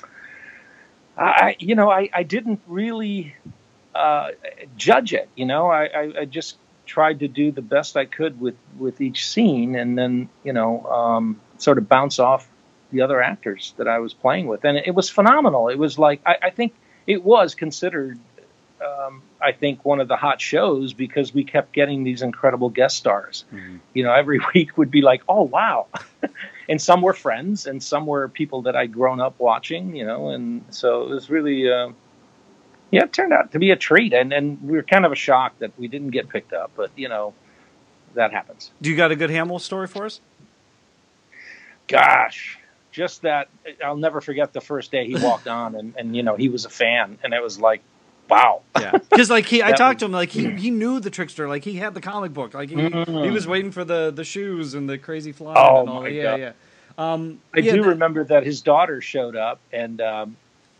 S1: I you know I, I didn't really. Uh, judge it, you know. I, I, I just tried to do the best I could with, with each scene, and then you know, um, sort of bounce off the other actors that I was playing with, and it, it was phenomenal. It was like I, I think it was considered, um, I think, one of the hot shows because we kept getting these incredible guest stars. Mm-hmm. You know, every week would be like, oh wow, and some were friends, and some were people that I'd grown up watching. You know, and so it was really. Uh, Yeah, it turned out to be a treat, and, and we were kind of a shock that we didn't get picked up, but, you know, that happens.
S3: Do you got a good Hamill story for us?
S1: Gosh, just that, I'll never forget the first day he walked on, and, and you know, he was a fan, and it was like, wow.
S3: Yeah, because like he, I
S1: That
S3: talked
S1: was-
S3: to him, like he, he knew the Trickster, like he had the comic book, like he,
S1: Mm.
S3: he was waiting for the, the shoes and the crazy fly.
S1: Oh,
S3: and all.
S1: my
S3: yeah,
S1: God.
S3: yeah. Um,
S1: I
S3: yeah,
S1: do
S3: the-
S1: remember that his daughter showed up, and um,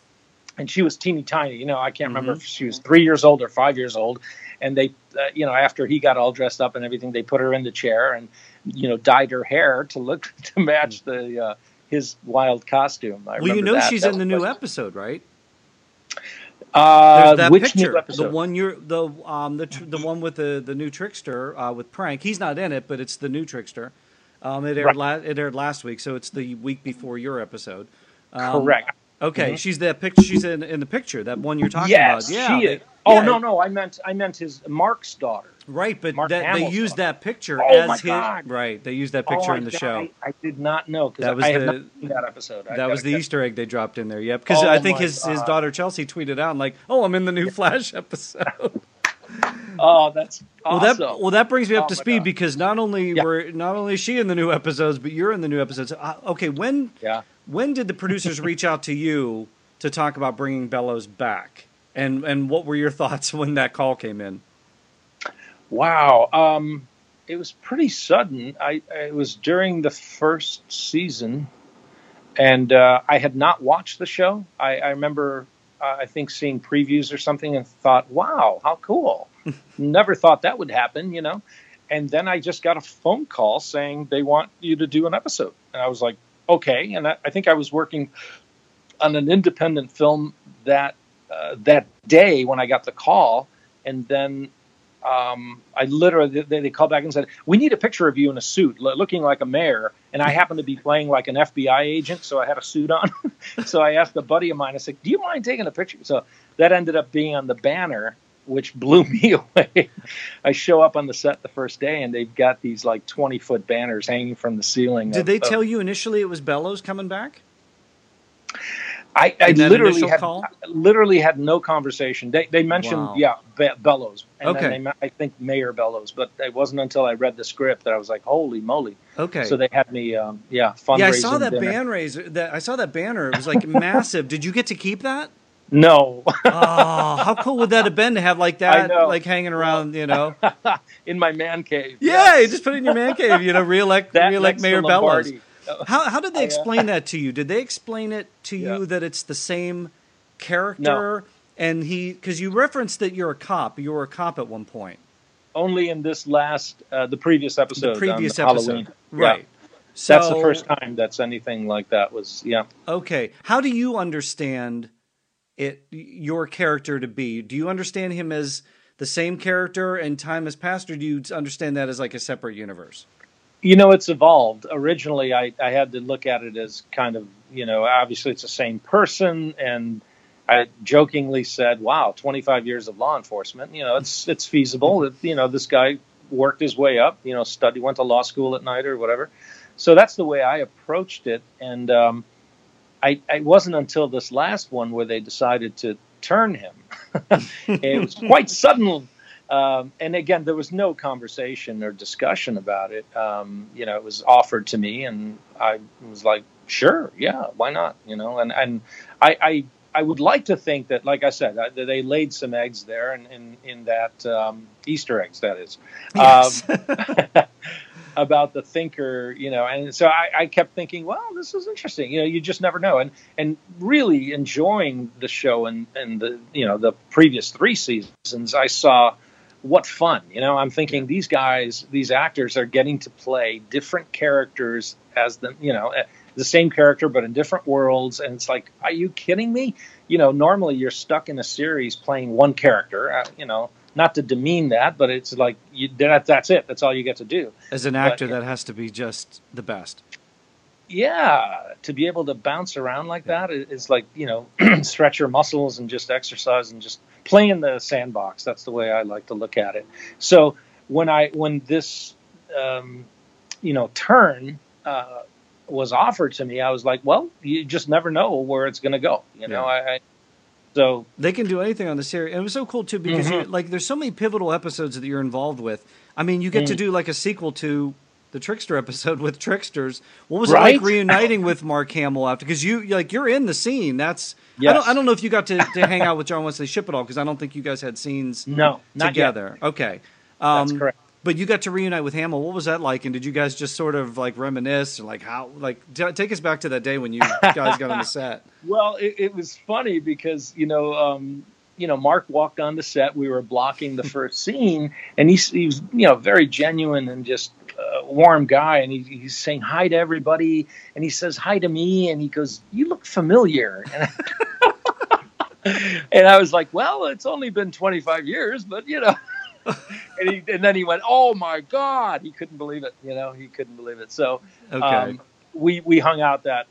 S1: and she was teeny tiny. You know, I can't remember
S3: Mhm.
S1: if she was three years old or five years old. And they, uh, you know, after he got all dressed up and everything, they put her in the chair and, you know, dyed her hair to look to match the uh, his wild costume. I
S3: Well, you
S1: remember
S3: know
S1: that.
S3: she's
S1: That
S3: in the
S1: was
S3: new
S1: quite-
S3: episode, right?
S1: Uh,
S3: There's that
S1: which
S3: picture,
S1: new episode?
S3: the one you're the um the tr- the one with the the new trickster uh, with Prank. He's not in it, but it's the new trickster. Um, it aired
S1: Right.
S3: la- it aired last week, so it's the week before your episode. Um,
S1: Correct.
S3: Okay,
S1: Mhm.
S3: she's that picture. She's in in the picture, that one you're talking
S1: Yes,
S3: about. Yeah,
S1: she
S3: they-
S1: is. Oh
S3: yeah,
S1: no, no, I meant I meant his Mark's daughter.
S3: right, but
S1: Mark
S3: that, they
S1: Hamill's
S3: used
S1: daughter.
S3: that picture
S1: Oh,
S3: as
S1: my
S3: his
S1: God.
S3: right. They used that picture
S1: Oh,
S3: in the
S1: I,
S3: show.
S1: I, I did not know because
S3: That was
S1: I have
S3: the-
S1: not seen that episode. I
S3: That was
S1: gotta
S3: the
S1: catch-
S3: Easter egg they dropped in there. Yeah, because
S1: Oh
S3: I think
S1: my
S3: his, his
S1: God.
S3: daughter Chelsea tweeted out like, "Oh, I'm in the new Flash episode."
S1: Oh, that's
S3: Well,
S1: awesome.
S3: that well, that brings me up
S1: Oh
S3: to
S1: my
S3: speed
S1: God.
S3: because not only
S1: Yeah.
S3: were not only is she in the new episodes, but you're in the new episodes. Uh, okay, when
S1: Yeah.
S3: when did the producers reach out to you to talk about bringing Bellows back, and and what were your thoughts when that call came in?
S1: Wow. Um, it was pretty sudden. I it was during the first season, and uh, I had not watched the show. I, I remember, uh, I think, seeing previews or something, and thought, "Wow, how cool!" Never thought that would happen, you know. And then I just got a phone call saying they want you to do an episode, and I was like, "Okay." And I, I think I was working on an independent film that uh, that day when I got the call, and then. Um, I literally, they, they called back and said, we need a picture of you in a suit lo- looking like a mayor. And I happened to be playing like an F B I agent. So I had a suit on. So I asked a buddy of mine, I said, do you mind taking a picture? So that ended up being on the banner, which blew me away. I show up on the set the first day and they've got these like twenty foot banners hanging from the ceiling.
S3: Did
S1: of-
S3: they
S1: of-
S3: tell you initially it was Bellows coming back?
S1: I, I
S3: In that
S1: literally
S3: initial
S1: had
S3: call?
S1: literally had no conversation. They they mentioned
S3: Wow.
S1: yeah Be- Bellows, and
S3: Okay.
S1: then they, me- I think Mayor Bellows, but it wasn't until I read the script that I was like, holy moly!
S3: Okay.
S1: So they had me um, yeah fundraising.
S3: Yeah, I saw that
S1: dinner.
S3: ban raiser. That I saw that banner. It was like massive. Did you get to keep that?
S1: No,
S3: Oh, how cool would that have been to have like that,
S1: I know.
S3: like hanging around? You know.
S1: in my man cave.
S3: Yeah, you
S1: Yes.
S3: just put it in your man cave. You know, reelect
S1: That
S3: reelect
S1: next to
S3: Mayor Bellows.
S1: Lombardi.
S3: How how did they
S1: I, uh,
S3: explain that to you? Did they explain it to you
S1: Yeah.
S3: that it's the same character? And he, because you referenced that you're a cop. You were a cop at one point.
S1: Only in this last uh, the previous episode.
S3: The previous
S1: on
S3: episode,
S1: Halloween.
S3: right?
S1: Yeah.
S3: So,
S1: That's the first time that's anything like that was yeah.
S3: Okay, how do you understand it? Your character to be? Do you understand him as the same character and time has passed, or do you understand that as like a separate universe?
S1: You know, it's evolved. Originally, I, I had to look at it as kind of, you know, obviously it's the same person. And I jokingly said, wow, twenty-five years of law enforcement, you know, it's it's feasible. It, you know, this guy worked his way up, you know, study, went to law school at night or whatever. So that's the way I approached it. And um, I, I wasn't until this last one where they decided to turn him. It was quite sudden. Um, and again, there was no conversation or discussion about it. Um, you know, it was offered to me, and I was like, "Sure, yeah, why not?" You know, and and I I, I would like to think that, like I said, that they laid some eggs there, in in, in that um, Easter eggs, that is,
S3: Yes.
S1: um, about the thinker. You know, and so I, I kept thinking, well, this is interesting. You know, you just never know, and and really enjoying the show and and the you know the previous three seasons, I saw. What fun, you know, I'm thinking these guys, these actors are getting to play different characters as the, you know, the same character, but in different worlds. And it's like, are you kidding me? You know, normally you're stuck in a series playing one character, uh, you know, not to demean that, but it's like, you, that, that's it. That's all you get to do.
S3: As an actor, that has to be just the best.
S1: Yeah, to be able to bounce around like that is, is like, you know, stretch your muscles and just exercise and just play in the sandbox. That's the way I like to look at it. So when I when this um, you know turn uh, was offered to me, I was like, well, you just never know where it's going to go. You know,
S3: Yeah.
S1: I, I so
S3: They can do anything on the series. And it was so cool too because
S1: Mhm.
S3: you, like there's so many pivotal episodes that you're involved with. I mean, you get to
S1: Mm.
S3: do like a sequel to the Trickster episode with Tricksters. What was it
S1: Right?
S3: like reuniting with Mark Hamill after? Because you like you're in the scene. That's I
S1: Yes.
S3: don't I don't know if you got to, to hang out with John Wesley Shipp at all because I don't think you guys had scenes
S1: no, not
S3: together.
S1: Yet.
S3: Okay, um,
S1: That's correct.
S3: But you got to reunite with Hamill. What was that like? And did you guys just sort of like reminisce, or like how? Like t- take us back to that day when you guys got on the set.
S1: Well, it, it was funny because you know, um, you know, Mark walked on the set. We were blocking the first scene, and he, he was, you know, very genuine and just a warm guy. And he, he's saying hi to everybody, and he says hi to me, and he goes, "You look familiar." And I, and I was like, "Well, it's only been twenty-five years, but you know." and, he, and then he went, "Oh my God!" He couldn't believe it. You know, he couldn't believe it. So
S3: okay.
S1: um, we we hung out that.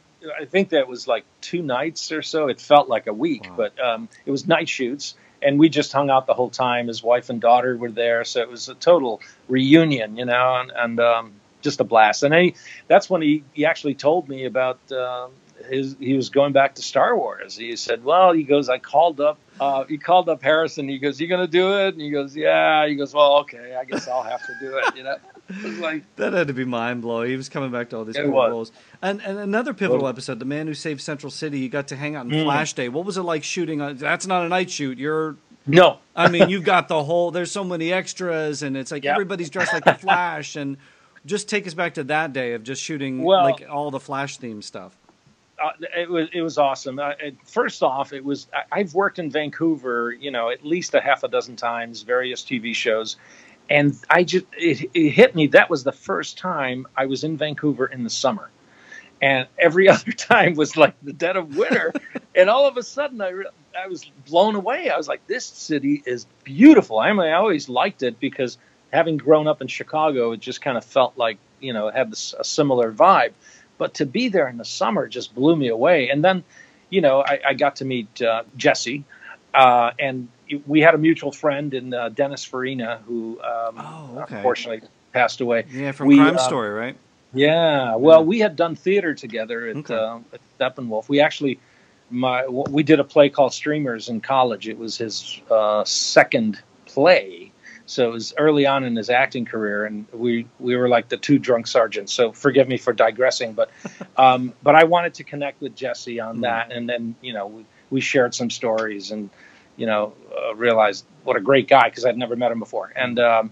S1: I think that was like two nights or so. It felt like a week, wow. but um, it was night shoots, and we just hung out the whole time. His wife and daughter were there, so it was a total reunion, you know, and, and um, just a blast. And he, that's when he, he actually told me about uh, his. He was going back to Star Wars. He said, "Well," he goes, "I called up." Uh, he called up Harrison. He goes, "You gonna do it?" And he goes, "Yeah." He goes, "Well, okay, I guess I'll have to do it." You know, it was like
S3: that had to be mind blowing. He was coming back to all these cool roles. And and another pivotal episode, "The Man Who Saved Central City." You got to hang out in mm. Flash Day. What was it like shooting? On, that's not a night shoot. You're
S1: no.
S3: I mean, you've got the whole. There's so many extras, and it's like yep. everybody's dressed like the Flash. And just take us back to that day of just shooting well, like all the Flash themed stuff.
S1: Uh, it was it was awesome. Uh, it, first off, it was I, I've worked in Vancouver, you know, at least a half a dozen times, various T V shows, and I just it, it hit me that was the first time I was in Vancouver in the summer, and every other time was like the dead of winter, and all of a sudden I re- I was blown away. I was like, this city is beautiful. I mean, I always liked it because having grown up in Chicago, it just kind of felt like, you know, it had this, a similar vibe. But to be there in the summer just blew me away. And then, you know, I, I got to meet uh, Jesse, uh, and we had a mutual friend in uh, Dennis Farina, who um,
S3: oh, okay.
S1: unfortunately passed away.
S3: Yeah, from
S1: we,
S3: Crime
S1: uh,
S3: Story, right?
S1: Yeah. Well, yeah. we had done theater together at,
S3: okay.
S1: uh, at Steppenwolf. We actually, my we did a play called Streamers in college. It was his uh, second play. So it was early on in his acting career, and we, we were like the two drunk sergeants. So forgive me for digressing, but um, but I wanted to connect with Jesse on that, and then you know we, we shared some stories, and you know uh, realized what a great guy because I'd never met him before. And um,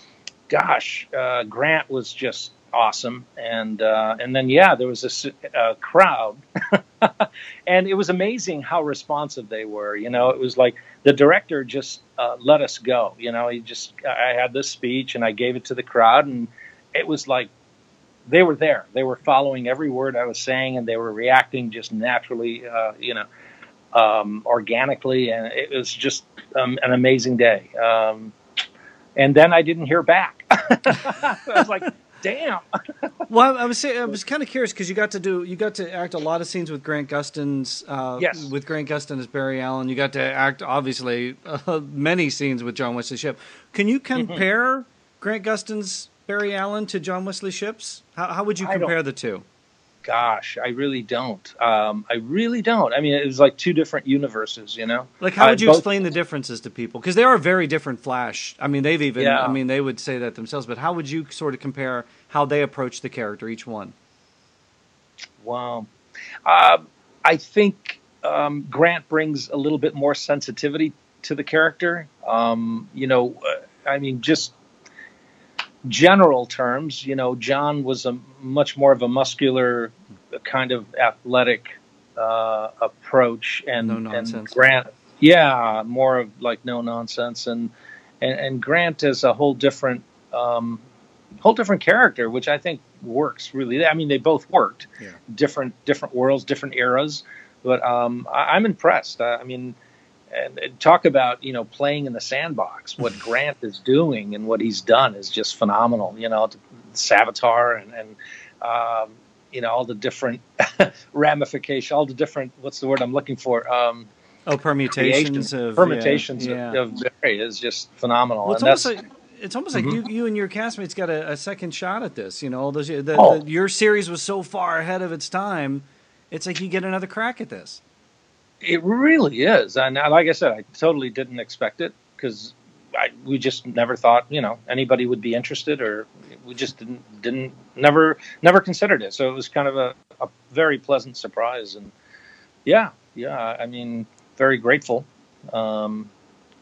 S1: gosh, uh, Grant was just awesome, and uh, and then yeah, there was this uh, crowd, and it was amazing how responsive they were. You know, it was like the director just uh, let us go. You know, he just I had this speech and I gave it to the crowd, and it was like they were there. They were following every word I was saying, and they were reacting just naturally. Uh, you know, um, organically, and it was just um, an amazing day. Um, and then I didn't hear back. I was like, damn.
S3: Well, I was saying, I was kind of curious because you got to do, you got to act a lot of scenes with Grant Gustin's, uh,
S1: yes,
S3: with Grant Gustin as Barry Allen. You got to act, obviously, uh, many scenes with John Wesley Shipp. Can you compare mm-hmm. Grant Gustin's Barry Allen to John Wesley Shipp's? How, how would you compare the two?
S1: Gosh, I really don't. Um, I really don't. I mean, it was like two different universes, you know?
S3: Like, how would you
S1: uh, both...
S3: explain the differences to people? Because they are very different Flash. I mean, they've even, yeah. I mean, they would say that themselves, but how would you sort of compare how they approach the character, each one?
S1: Wow. Uh, I think um, Grant brings a little bit more sensitivity to the character. Um, you know, uh, I mean, just general terms, you know, John was a much more of a muscular kind of athletic uh, approach, and,
S3: no nonsense.
S1: and Grant, yeah, more of like no nonsense, and and, and Grant is a whole different, um, whole different character, which I think works really. I mean, they both worked,
S3: yeah.
S1: different different worlds, different eras, but um, I, I'm impressed. I, I mean. And, and talk about, you know, playing in the sandbox. What Grant is doing and what he's done is just phenomenal. You know, Savitar and, and um, you know, all the different ramifications, all the different, what's the word I'm looking for? Um,
S3: oh, permutations of
S1: permutations
S3: yeah,
S1: of,
S3: yeah.
S1: of Barry is just phenomenal.
S3: Well, it's
S1: and
S3: almost
S1: that's,
S3: like it's almost
S1: mm-hmm.
S3: like you, you and your castmates got a, a second shot at this. You know, all those the,
S1: oh.
S3: the, your series was so far ahead of its time. It's like you get another crack at this.
S1: It really is, and like I said, I totally didn't expect it because we just never thought, you know, anybody would be interested, or we just didn't, didn't, never, never considered it. So it was kind of a, a very pleasant surprise, and yeah, yeah, I mean, very grateful, um,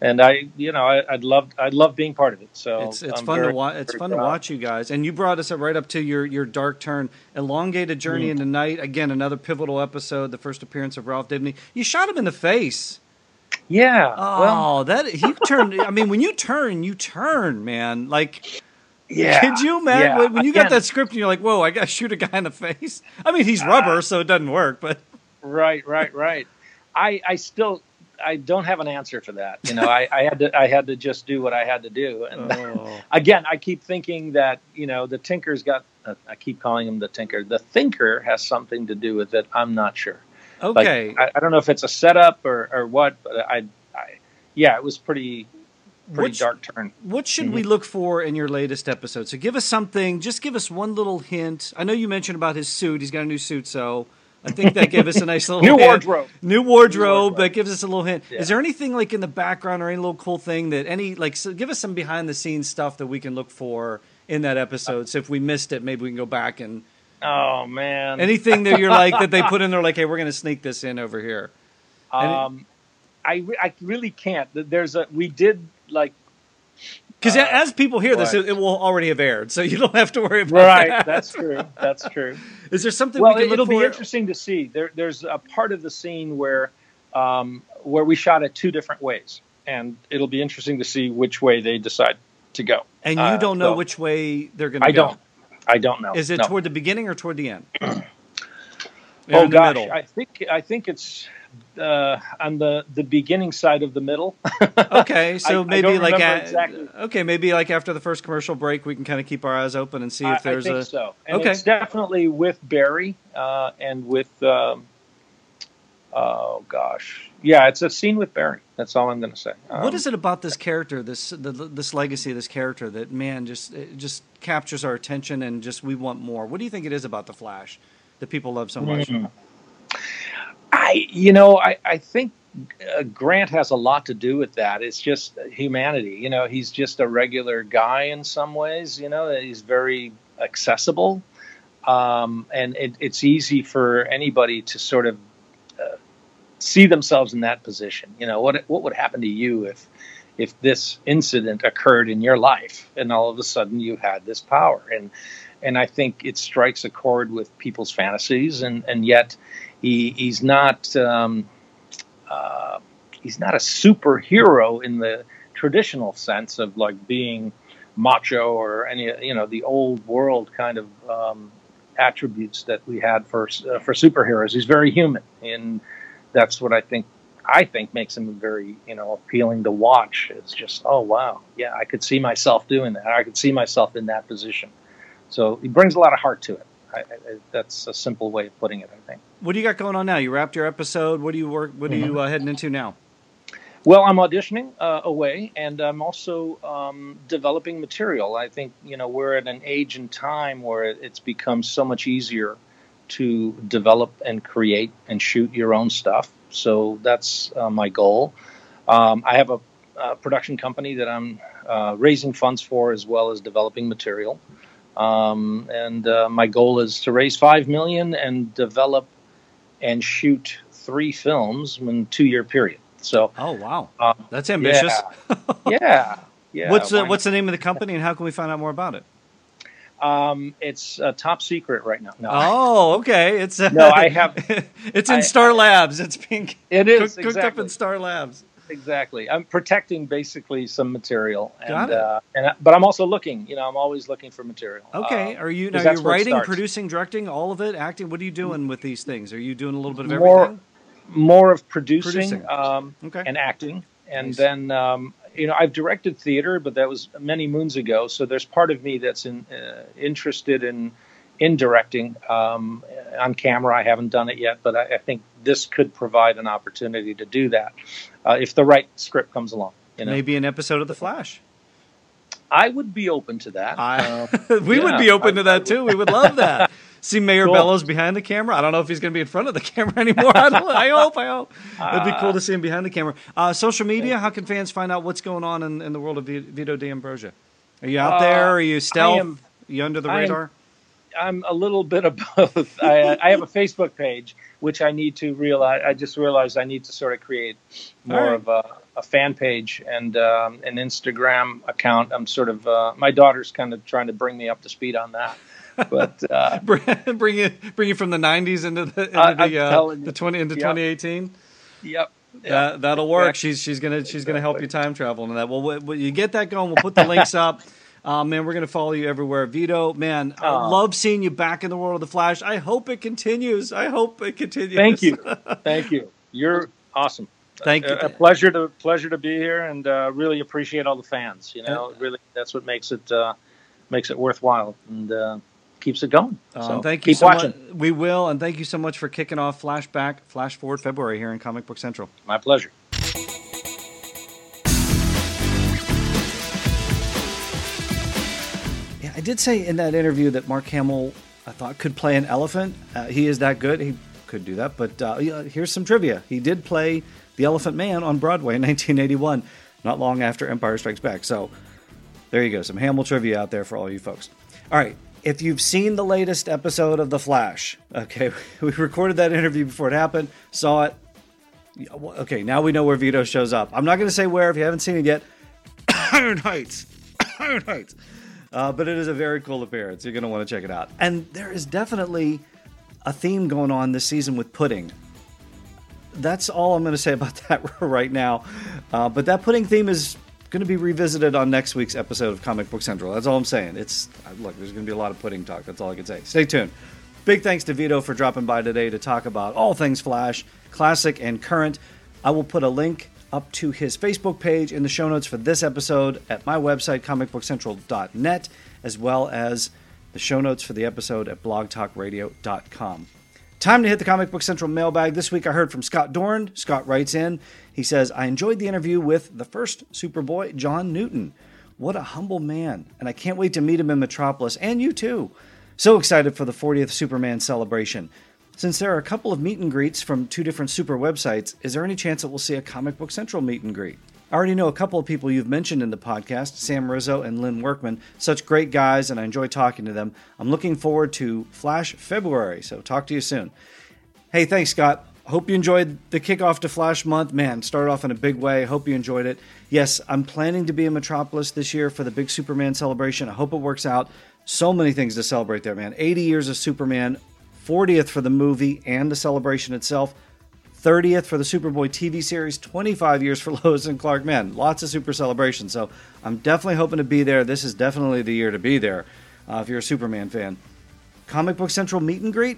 S1: and I, you know, I, I'd love, I'd love being part of it. So
S3: it's it's
S1: I'm
S3: fun
S1: very,
S3: to watch. It's
S1: very
S3: fun
S1: proud.
S3: to watch you guys, and you brought us right up to your your dark turn, elongated journey
S1: Mm.
S3: into night. Again, another pivotal episode, the first appearance of Ralph Dibny. You shot him in the face.
S1: Yeah.
S3: Oh,
S1: well,
S3: that you turned. I mean, when you turn, you turn, man. Like,
S1: yeah.
S3: could you imagine
S1: yeah.
S3: when, when you got
S1: Again,
S3: that script and you're like, "Whoa, I got to shoot a guy in the face"? I mean, he's rubber, so it doesn't work. But
S1: Right, right, right. I, I still, I don't have an answer for that. You know, I, I had to, I had to just do what I had to do. And
S3: Oh.
S1: again, I keep thinking that, you know, the Tinker's got. Uh, I keep calling him the Tinker. The Thinker has something to do with it. I'm not sure.
S3: okay,
S1: Like, I, I don't know if it's a setup or, or what, but I, I, yeah, it was pretty, pretty
S3: Which-
S1: dark turn.
S3: what should
S1: Mm-hmm.
S3: we look for in your latest episode? So give us something. Just give us one little hint. I know you mentioned about his suit. He's got a new suit, so I think that gave us a nice little
S1: New
S3: hint.
S1: wardrobe.
S3: New wardrobe,
S1: New wardrobe.
S3: that gives us a little hint.
S1: Yeah.
S3: Is there anything like in the background or any little cool thing that any like? So give us some behind the scenes stuff that we can look for in that episode. So if we missed it, maybe we can go back and
S1: Oh man.
S3: anything that you're like that they put in there, like, hey, we're going to sneak this in over here.
S1: Um, I, re- I really can't. There's a we did like
S3: Because
S1: Uh,
S3: as people hear this,
S1: what?
S3: it, it will already have aired, so you don't have to worry about
S1: right.
S3: that.
S1: That's true. That's true.
S3: Is there something
S1: Well,
S3: we can
S1: it, it'll
S3: look
S1: be
S3: for?
S1: interesting to see. There, there's a part of the scene where um, where we shot it two different ways, and it'll be interesting to see which way they decide to go.
S3: And you
S1: Uh,
S3: don't know
S1: so
S3: which way they're going to
S1: I
S3: go.
S1: don't. I don't know.
S3: Is it
S1: No.
S3: toward the beginning or toward the end? Or
S1: Oh
S3: in the
S1: gosh,
S3: middle?
S1: I think I think it's uh, on the the beginning side of the middle.
S3: Okay, so
S1: I- I
S3: maybe
S1: don't
S3: like
S1: remember
S3: a-
S1: exactly.
S3: okay, maybe like after the first commercial break, we can kind of keep our eyes open and see
S1: I,
S3: if there's
S1: I think
S3: a.
S1: so. And
S3: Okay.
S1: it's definitely with Barry uh, and with. Um, oh gosh, yeah, it's a scene with Barry. That's all I'm going to say. Um,
S3: What is it about this character, this the, this legacy of this character that man just it just captures our attention and just we want more? What do you think it is about the Flash that people love so much?
S1: Mm. I, you know, I, I think uh, Grant has a lot to do with that. It's just humanity. You know, he's just a regular guy in some ways. You know, he's very accessible, um, and it, it's easy for anybody to sort of uh, see themselves in that position. You know, what what would happen to you if if this incident occurred in your life, and all of a sudden you had this power? And and I think it strikes a chord with people's fantasies, and and yet. He, he's not um, uh, he's not a superhero in the traditional sense of like being macho or any you know the old world kind of um, attributes that we had for uh, for superheroes. He's very human, and that's what I think I think makes him very you know appealing to watch. It's just oh wow, yeah, I could see myself doing that. I could see myself in that position. So he brings a lot of heart to it. I, I, that's a simple way of putting it, I think.
S3: What do you got going on now? You wrapped your episode. What do you work? What are you uh, heading into now?
S1: Well, I'm auditioning uh, away, and I'm also um, developing material. I think you know we're at an age and time where it's become so much easier to develop and create and shoot your own stuff. So that's uh, my goal. Um, I have a, a production company that I'm uh, raising funds for, as well as developing material. Um, and uh, my goal is to raise five million dollars and develop and shoot three films in a two-year period. So,
S3: Oh wow,
S1: um,
S3: that's ambitious.
S1: yeah, yeah, yeah.
S3: what's the,
S1: why
S3: what's the name of the company, and how can we find out more about it?
S1: not? Um, it's uh, top secret right now. No,
S3: Oh, okay. It's uh,
S1: No, I have-
S3: it's in
S1: I-
S3: Star Labs. It's being
S1: it is
S3: cooked, cooked up
S1: exactly.
S3: in Star Labs.
S1: Exactly. I'm protecting basically some material. And,
S3: Got it.
S1: Uh, and but I'm also looking. You know, I'm always looking for material.
S3: Okay.
S1: Uh,
S3: Are you
S1: 'cause
S3: now?
S1: that's
S3: You're
S1: where it
S3: writing,
S1: starts.
S3: producing, directing, all of it, acting. What are you doing with these things? Are you doing a little bit of
S1: More-
S3: everything?
S1: more of producing,
S3: Producing.
S1: Um,
S3: Okay.
S1: and acting, and
S3: Nice.
S1: then um, you know I've directed theater, but that was many moons ago. So there's part of me that's in, uh, interested in in directing um, on camera. I haven't done it yet, but I, I think this could provide an opportunity to do that uh, if the right script comes along. You know,
S3: Maybe an episode of The Flash.
S1: I would be open to that.
S3: I,
S1: Um,
S3: we would
S1: yeah,
S3: be open
S1: I-
S3: to that too. We would love that. See Mayor
S1: Cool.
S3: Bellows behind the camera. I don't know if he's going to be in front of the camera anymore. I, don't, I hope. I hope. It'd be cool to see him behind the camera. Uh, social media. How can fans find out what's going on in, in the world of Vi- Vito D'Ambrosio? Are you out
S1: Uh,
S3: there? Are you stealth?
S1: I am-
S3: Are you under the
S1: I am-
S3: radar?
S1: I'm a little bit of both. I, I have a Facebook page, which I need to realize. I just realized I need to sort of create more
S3: right.
S1: of a, a fan page and um, an Instagram account. I'm sort of uh, my daughter's kind of trying to bring me up to speed on that. But uh,
S3: bring it, bring it from the nineties into the into
S1: I,
S3: the, uh, the twenty into
S1: yep.
S3: twenty eighteen.
S1: Yep.
S3: That that'll work. She's she's gonna she's exactly. gonna help you time travel into that. Well, when you get that going, we'll put the links up. Um, man, we're going to follow you everywhere. Vito, man, I oh. love seeing you back in the world of the Flash. I hope it continues. I hope it continues.
S1: Thank you. Thank you. You're awesome.
S3: Thank you.
S1: A, a pleasure to pleasure to be here, and uh, really appreciate all the fans. You know, yeah. really, that's what makes it uh, makes it worthwhile and uh, keeps it going.
S3: Um,
S1: so
S3: thank you
S1: keep
S3: so
S1: watching.
S3: much. We will, and thank you so much for kicking off Flashback, Flash Forward February here in Comic Book Central.
S1: My pleasure.
S3: I did say in that interview that Mark Hamill, I thought, could play an elephant. Uh, he is that good. He could do that. But uh, here's some trivia. He did play the Elephant Man on Broadway in nineteen eighty-one, not long after Empire Strikes Back. So there you go. Some Hamill trivia out there for all you folks. All right. If you've seen the latest episode of The Flash, okay, we recorded that interview before it happened, saw it. Okay, now we know where Vito shows up. I'm not going to say where if you haven't seen it yet. Iron Heights. Iron Heights. Uh, but it is a very cool appearance. You're going to want to check it out. And there is definitely a theme going on this season with pudding. That's all I'm going to say about that right now. Uh, but that pudding theme is going to be revisited on next week's episode of Comic Book Central. That's all I'm saying. It's look, there's going to be a lot of pudding talk. That's all I can say. Stay tuned. Big thanks to Vito for dropping by today to talk about all things Flash, classic and current. I will put a link up to his Facebook page in the show notes for this episode at my website, comic book central dot net, as well as the show notes for the episode at blog talk radio dot com. Time to hit the Comic Book Central mailbag. This week I heard from Scott Dorn. Scott writes in. He says, I enjoyed the interview with the first Superboy, John Newton. What a humble man, and I can't wait to meet him in Metropolis, and you too. So excited for the fortieth Superman celebration. Since there are a couple of meet and greets from two different super websites, is there any chance that we'll see a Comic Book Central meet and greet? I already know a couple of people you've mentioned in the podcast, Sam Rizzo and Lynn Workman. Such great guys, and I enjoy talking to them. I'm looking forward to Flash February, so talk to you soon. Hey, thanks, Scott. Hope you enjoyed the kickoff to Flash Month. Man, started off in a big way. Hope you enjoyed it. Yes, I'm planning to be in Metropolis this year for the big Superman celebration. I hope it works out. So many things to celebrate there, man. eighty years of Superman. fortieth for the movie and the celebration itself, thirtieth for the Superboy T V series, twenty-five years for Lois and Clark. Man, lots of super celebrations. So I'm definitely hoping to be there. This is definitely the year to be there uh, if you're a Superman fan. Comic Book Central meet and greet.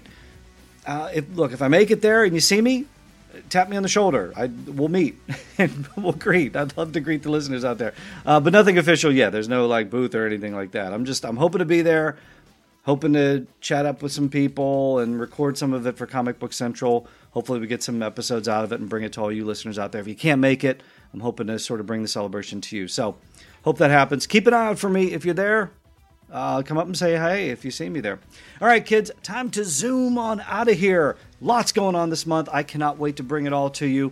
S3: Uh, if, look, if I make it there and you see me, tap me on the shoulder. I We'll meet and we'll greet. I'd love to greet the listeners out there. Uh, but nothing official yet. There's no like booth or anything like that. I'm just, I'm hoping to be there. Hoping to chat up with some people and record some of it for Comic Book Central. Hopefully we get some episodes out of it and bring it to all you listeners out there. If you can't make it, I'm hoping to sort of bring the celebration to you. So hope that happens. Keep an eye out for me. If you're there, uh, come up and say hey if you see me there. All right, kids, time to zoom on out of here. Lots going on this month. I cannot wait to bring it all to you.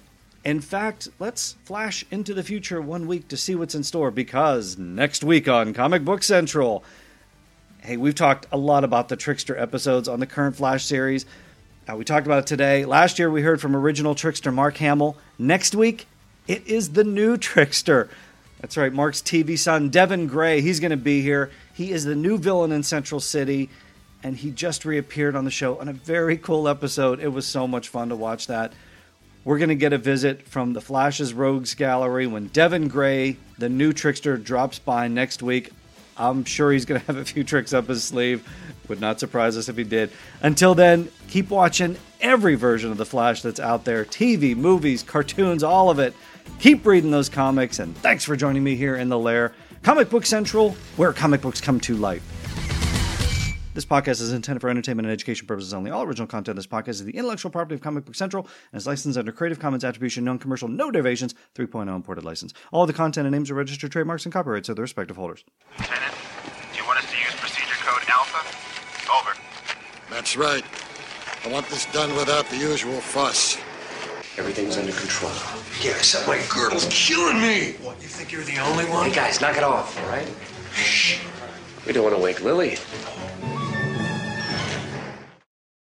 S3: In fact, let's flash into the future one week to see what's in store, because next week on Comic Book Central, hey, we've talked a lot about the Trickster episodes on the current Flash series. Uh, we talked about it today. Last year, we heard from original Trickster Mark Hamill. Next week, it is the new Trickster. That's right, Mark's T V son, Devin Gray. He's going to be here. He is the new villain in Central City, and he just reappeared on the show on a very cool episode. It was so much fun to watch that. We're going to get a visit from the Flash's Rogues Gallery when Devin Gray, the new Trickster, drops by next week. I'm sure he's going to have a few tricks up his sleeve. Would not surprise us if he did. Until then, keep watching every version of The Flash that's out there. T V, movies, cartoons, all of it. Keep reading those comics, and thanks for joining me here in the lair. Comic Book Central, where comic books come to life. This podcast is intended for entertainment and education purposes only. All original content of this podcast is the intellectual property of Comic Book Central and is licensed under Creative Commons Attribution, Non-Commercial, No Derivations, three point oh imported license. All of the content and names are registered trademarks and copyrights of their respective holders.
S8: Lieutenant, do you want us to use procedure code Alpha? Over.
S9: That's right. I want this done without the usual fuss.
S5: Everything's under control.
S9: Yeah, except my girdle's killing me.
S5: What, you think you're the only one? Hey, guys, knock it off, all right? Shh. We don't want to wake Lily.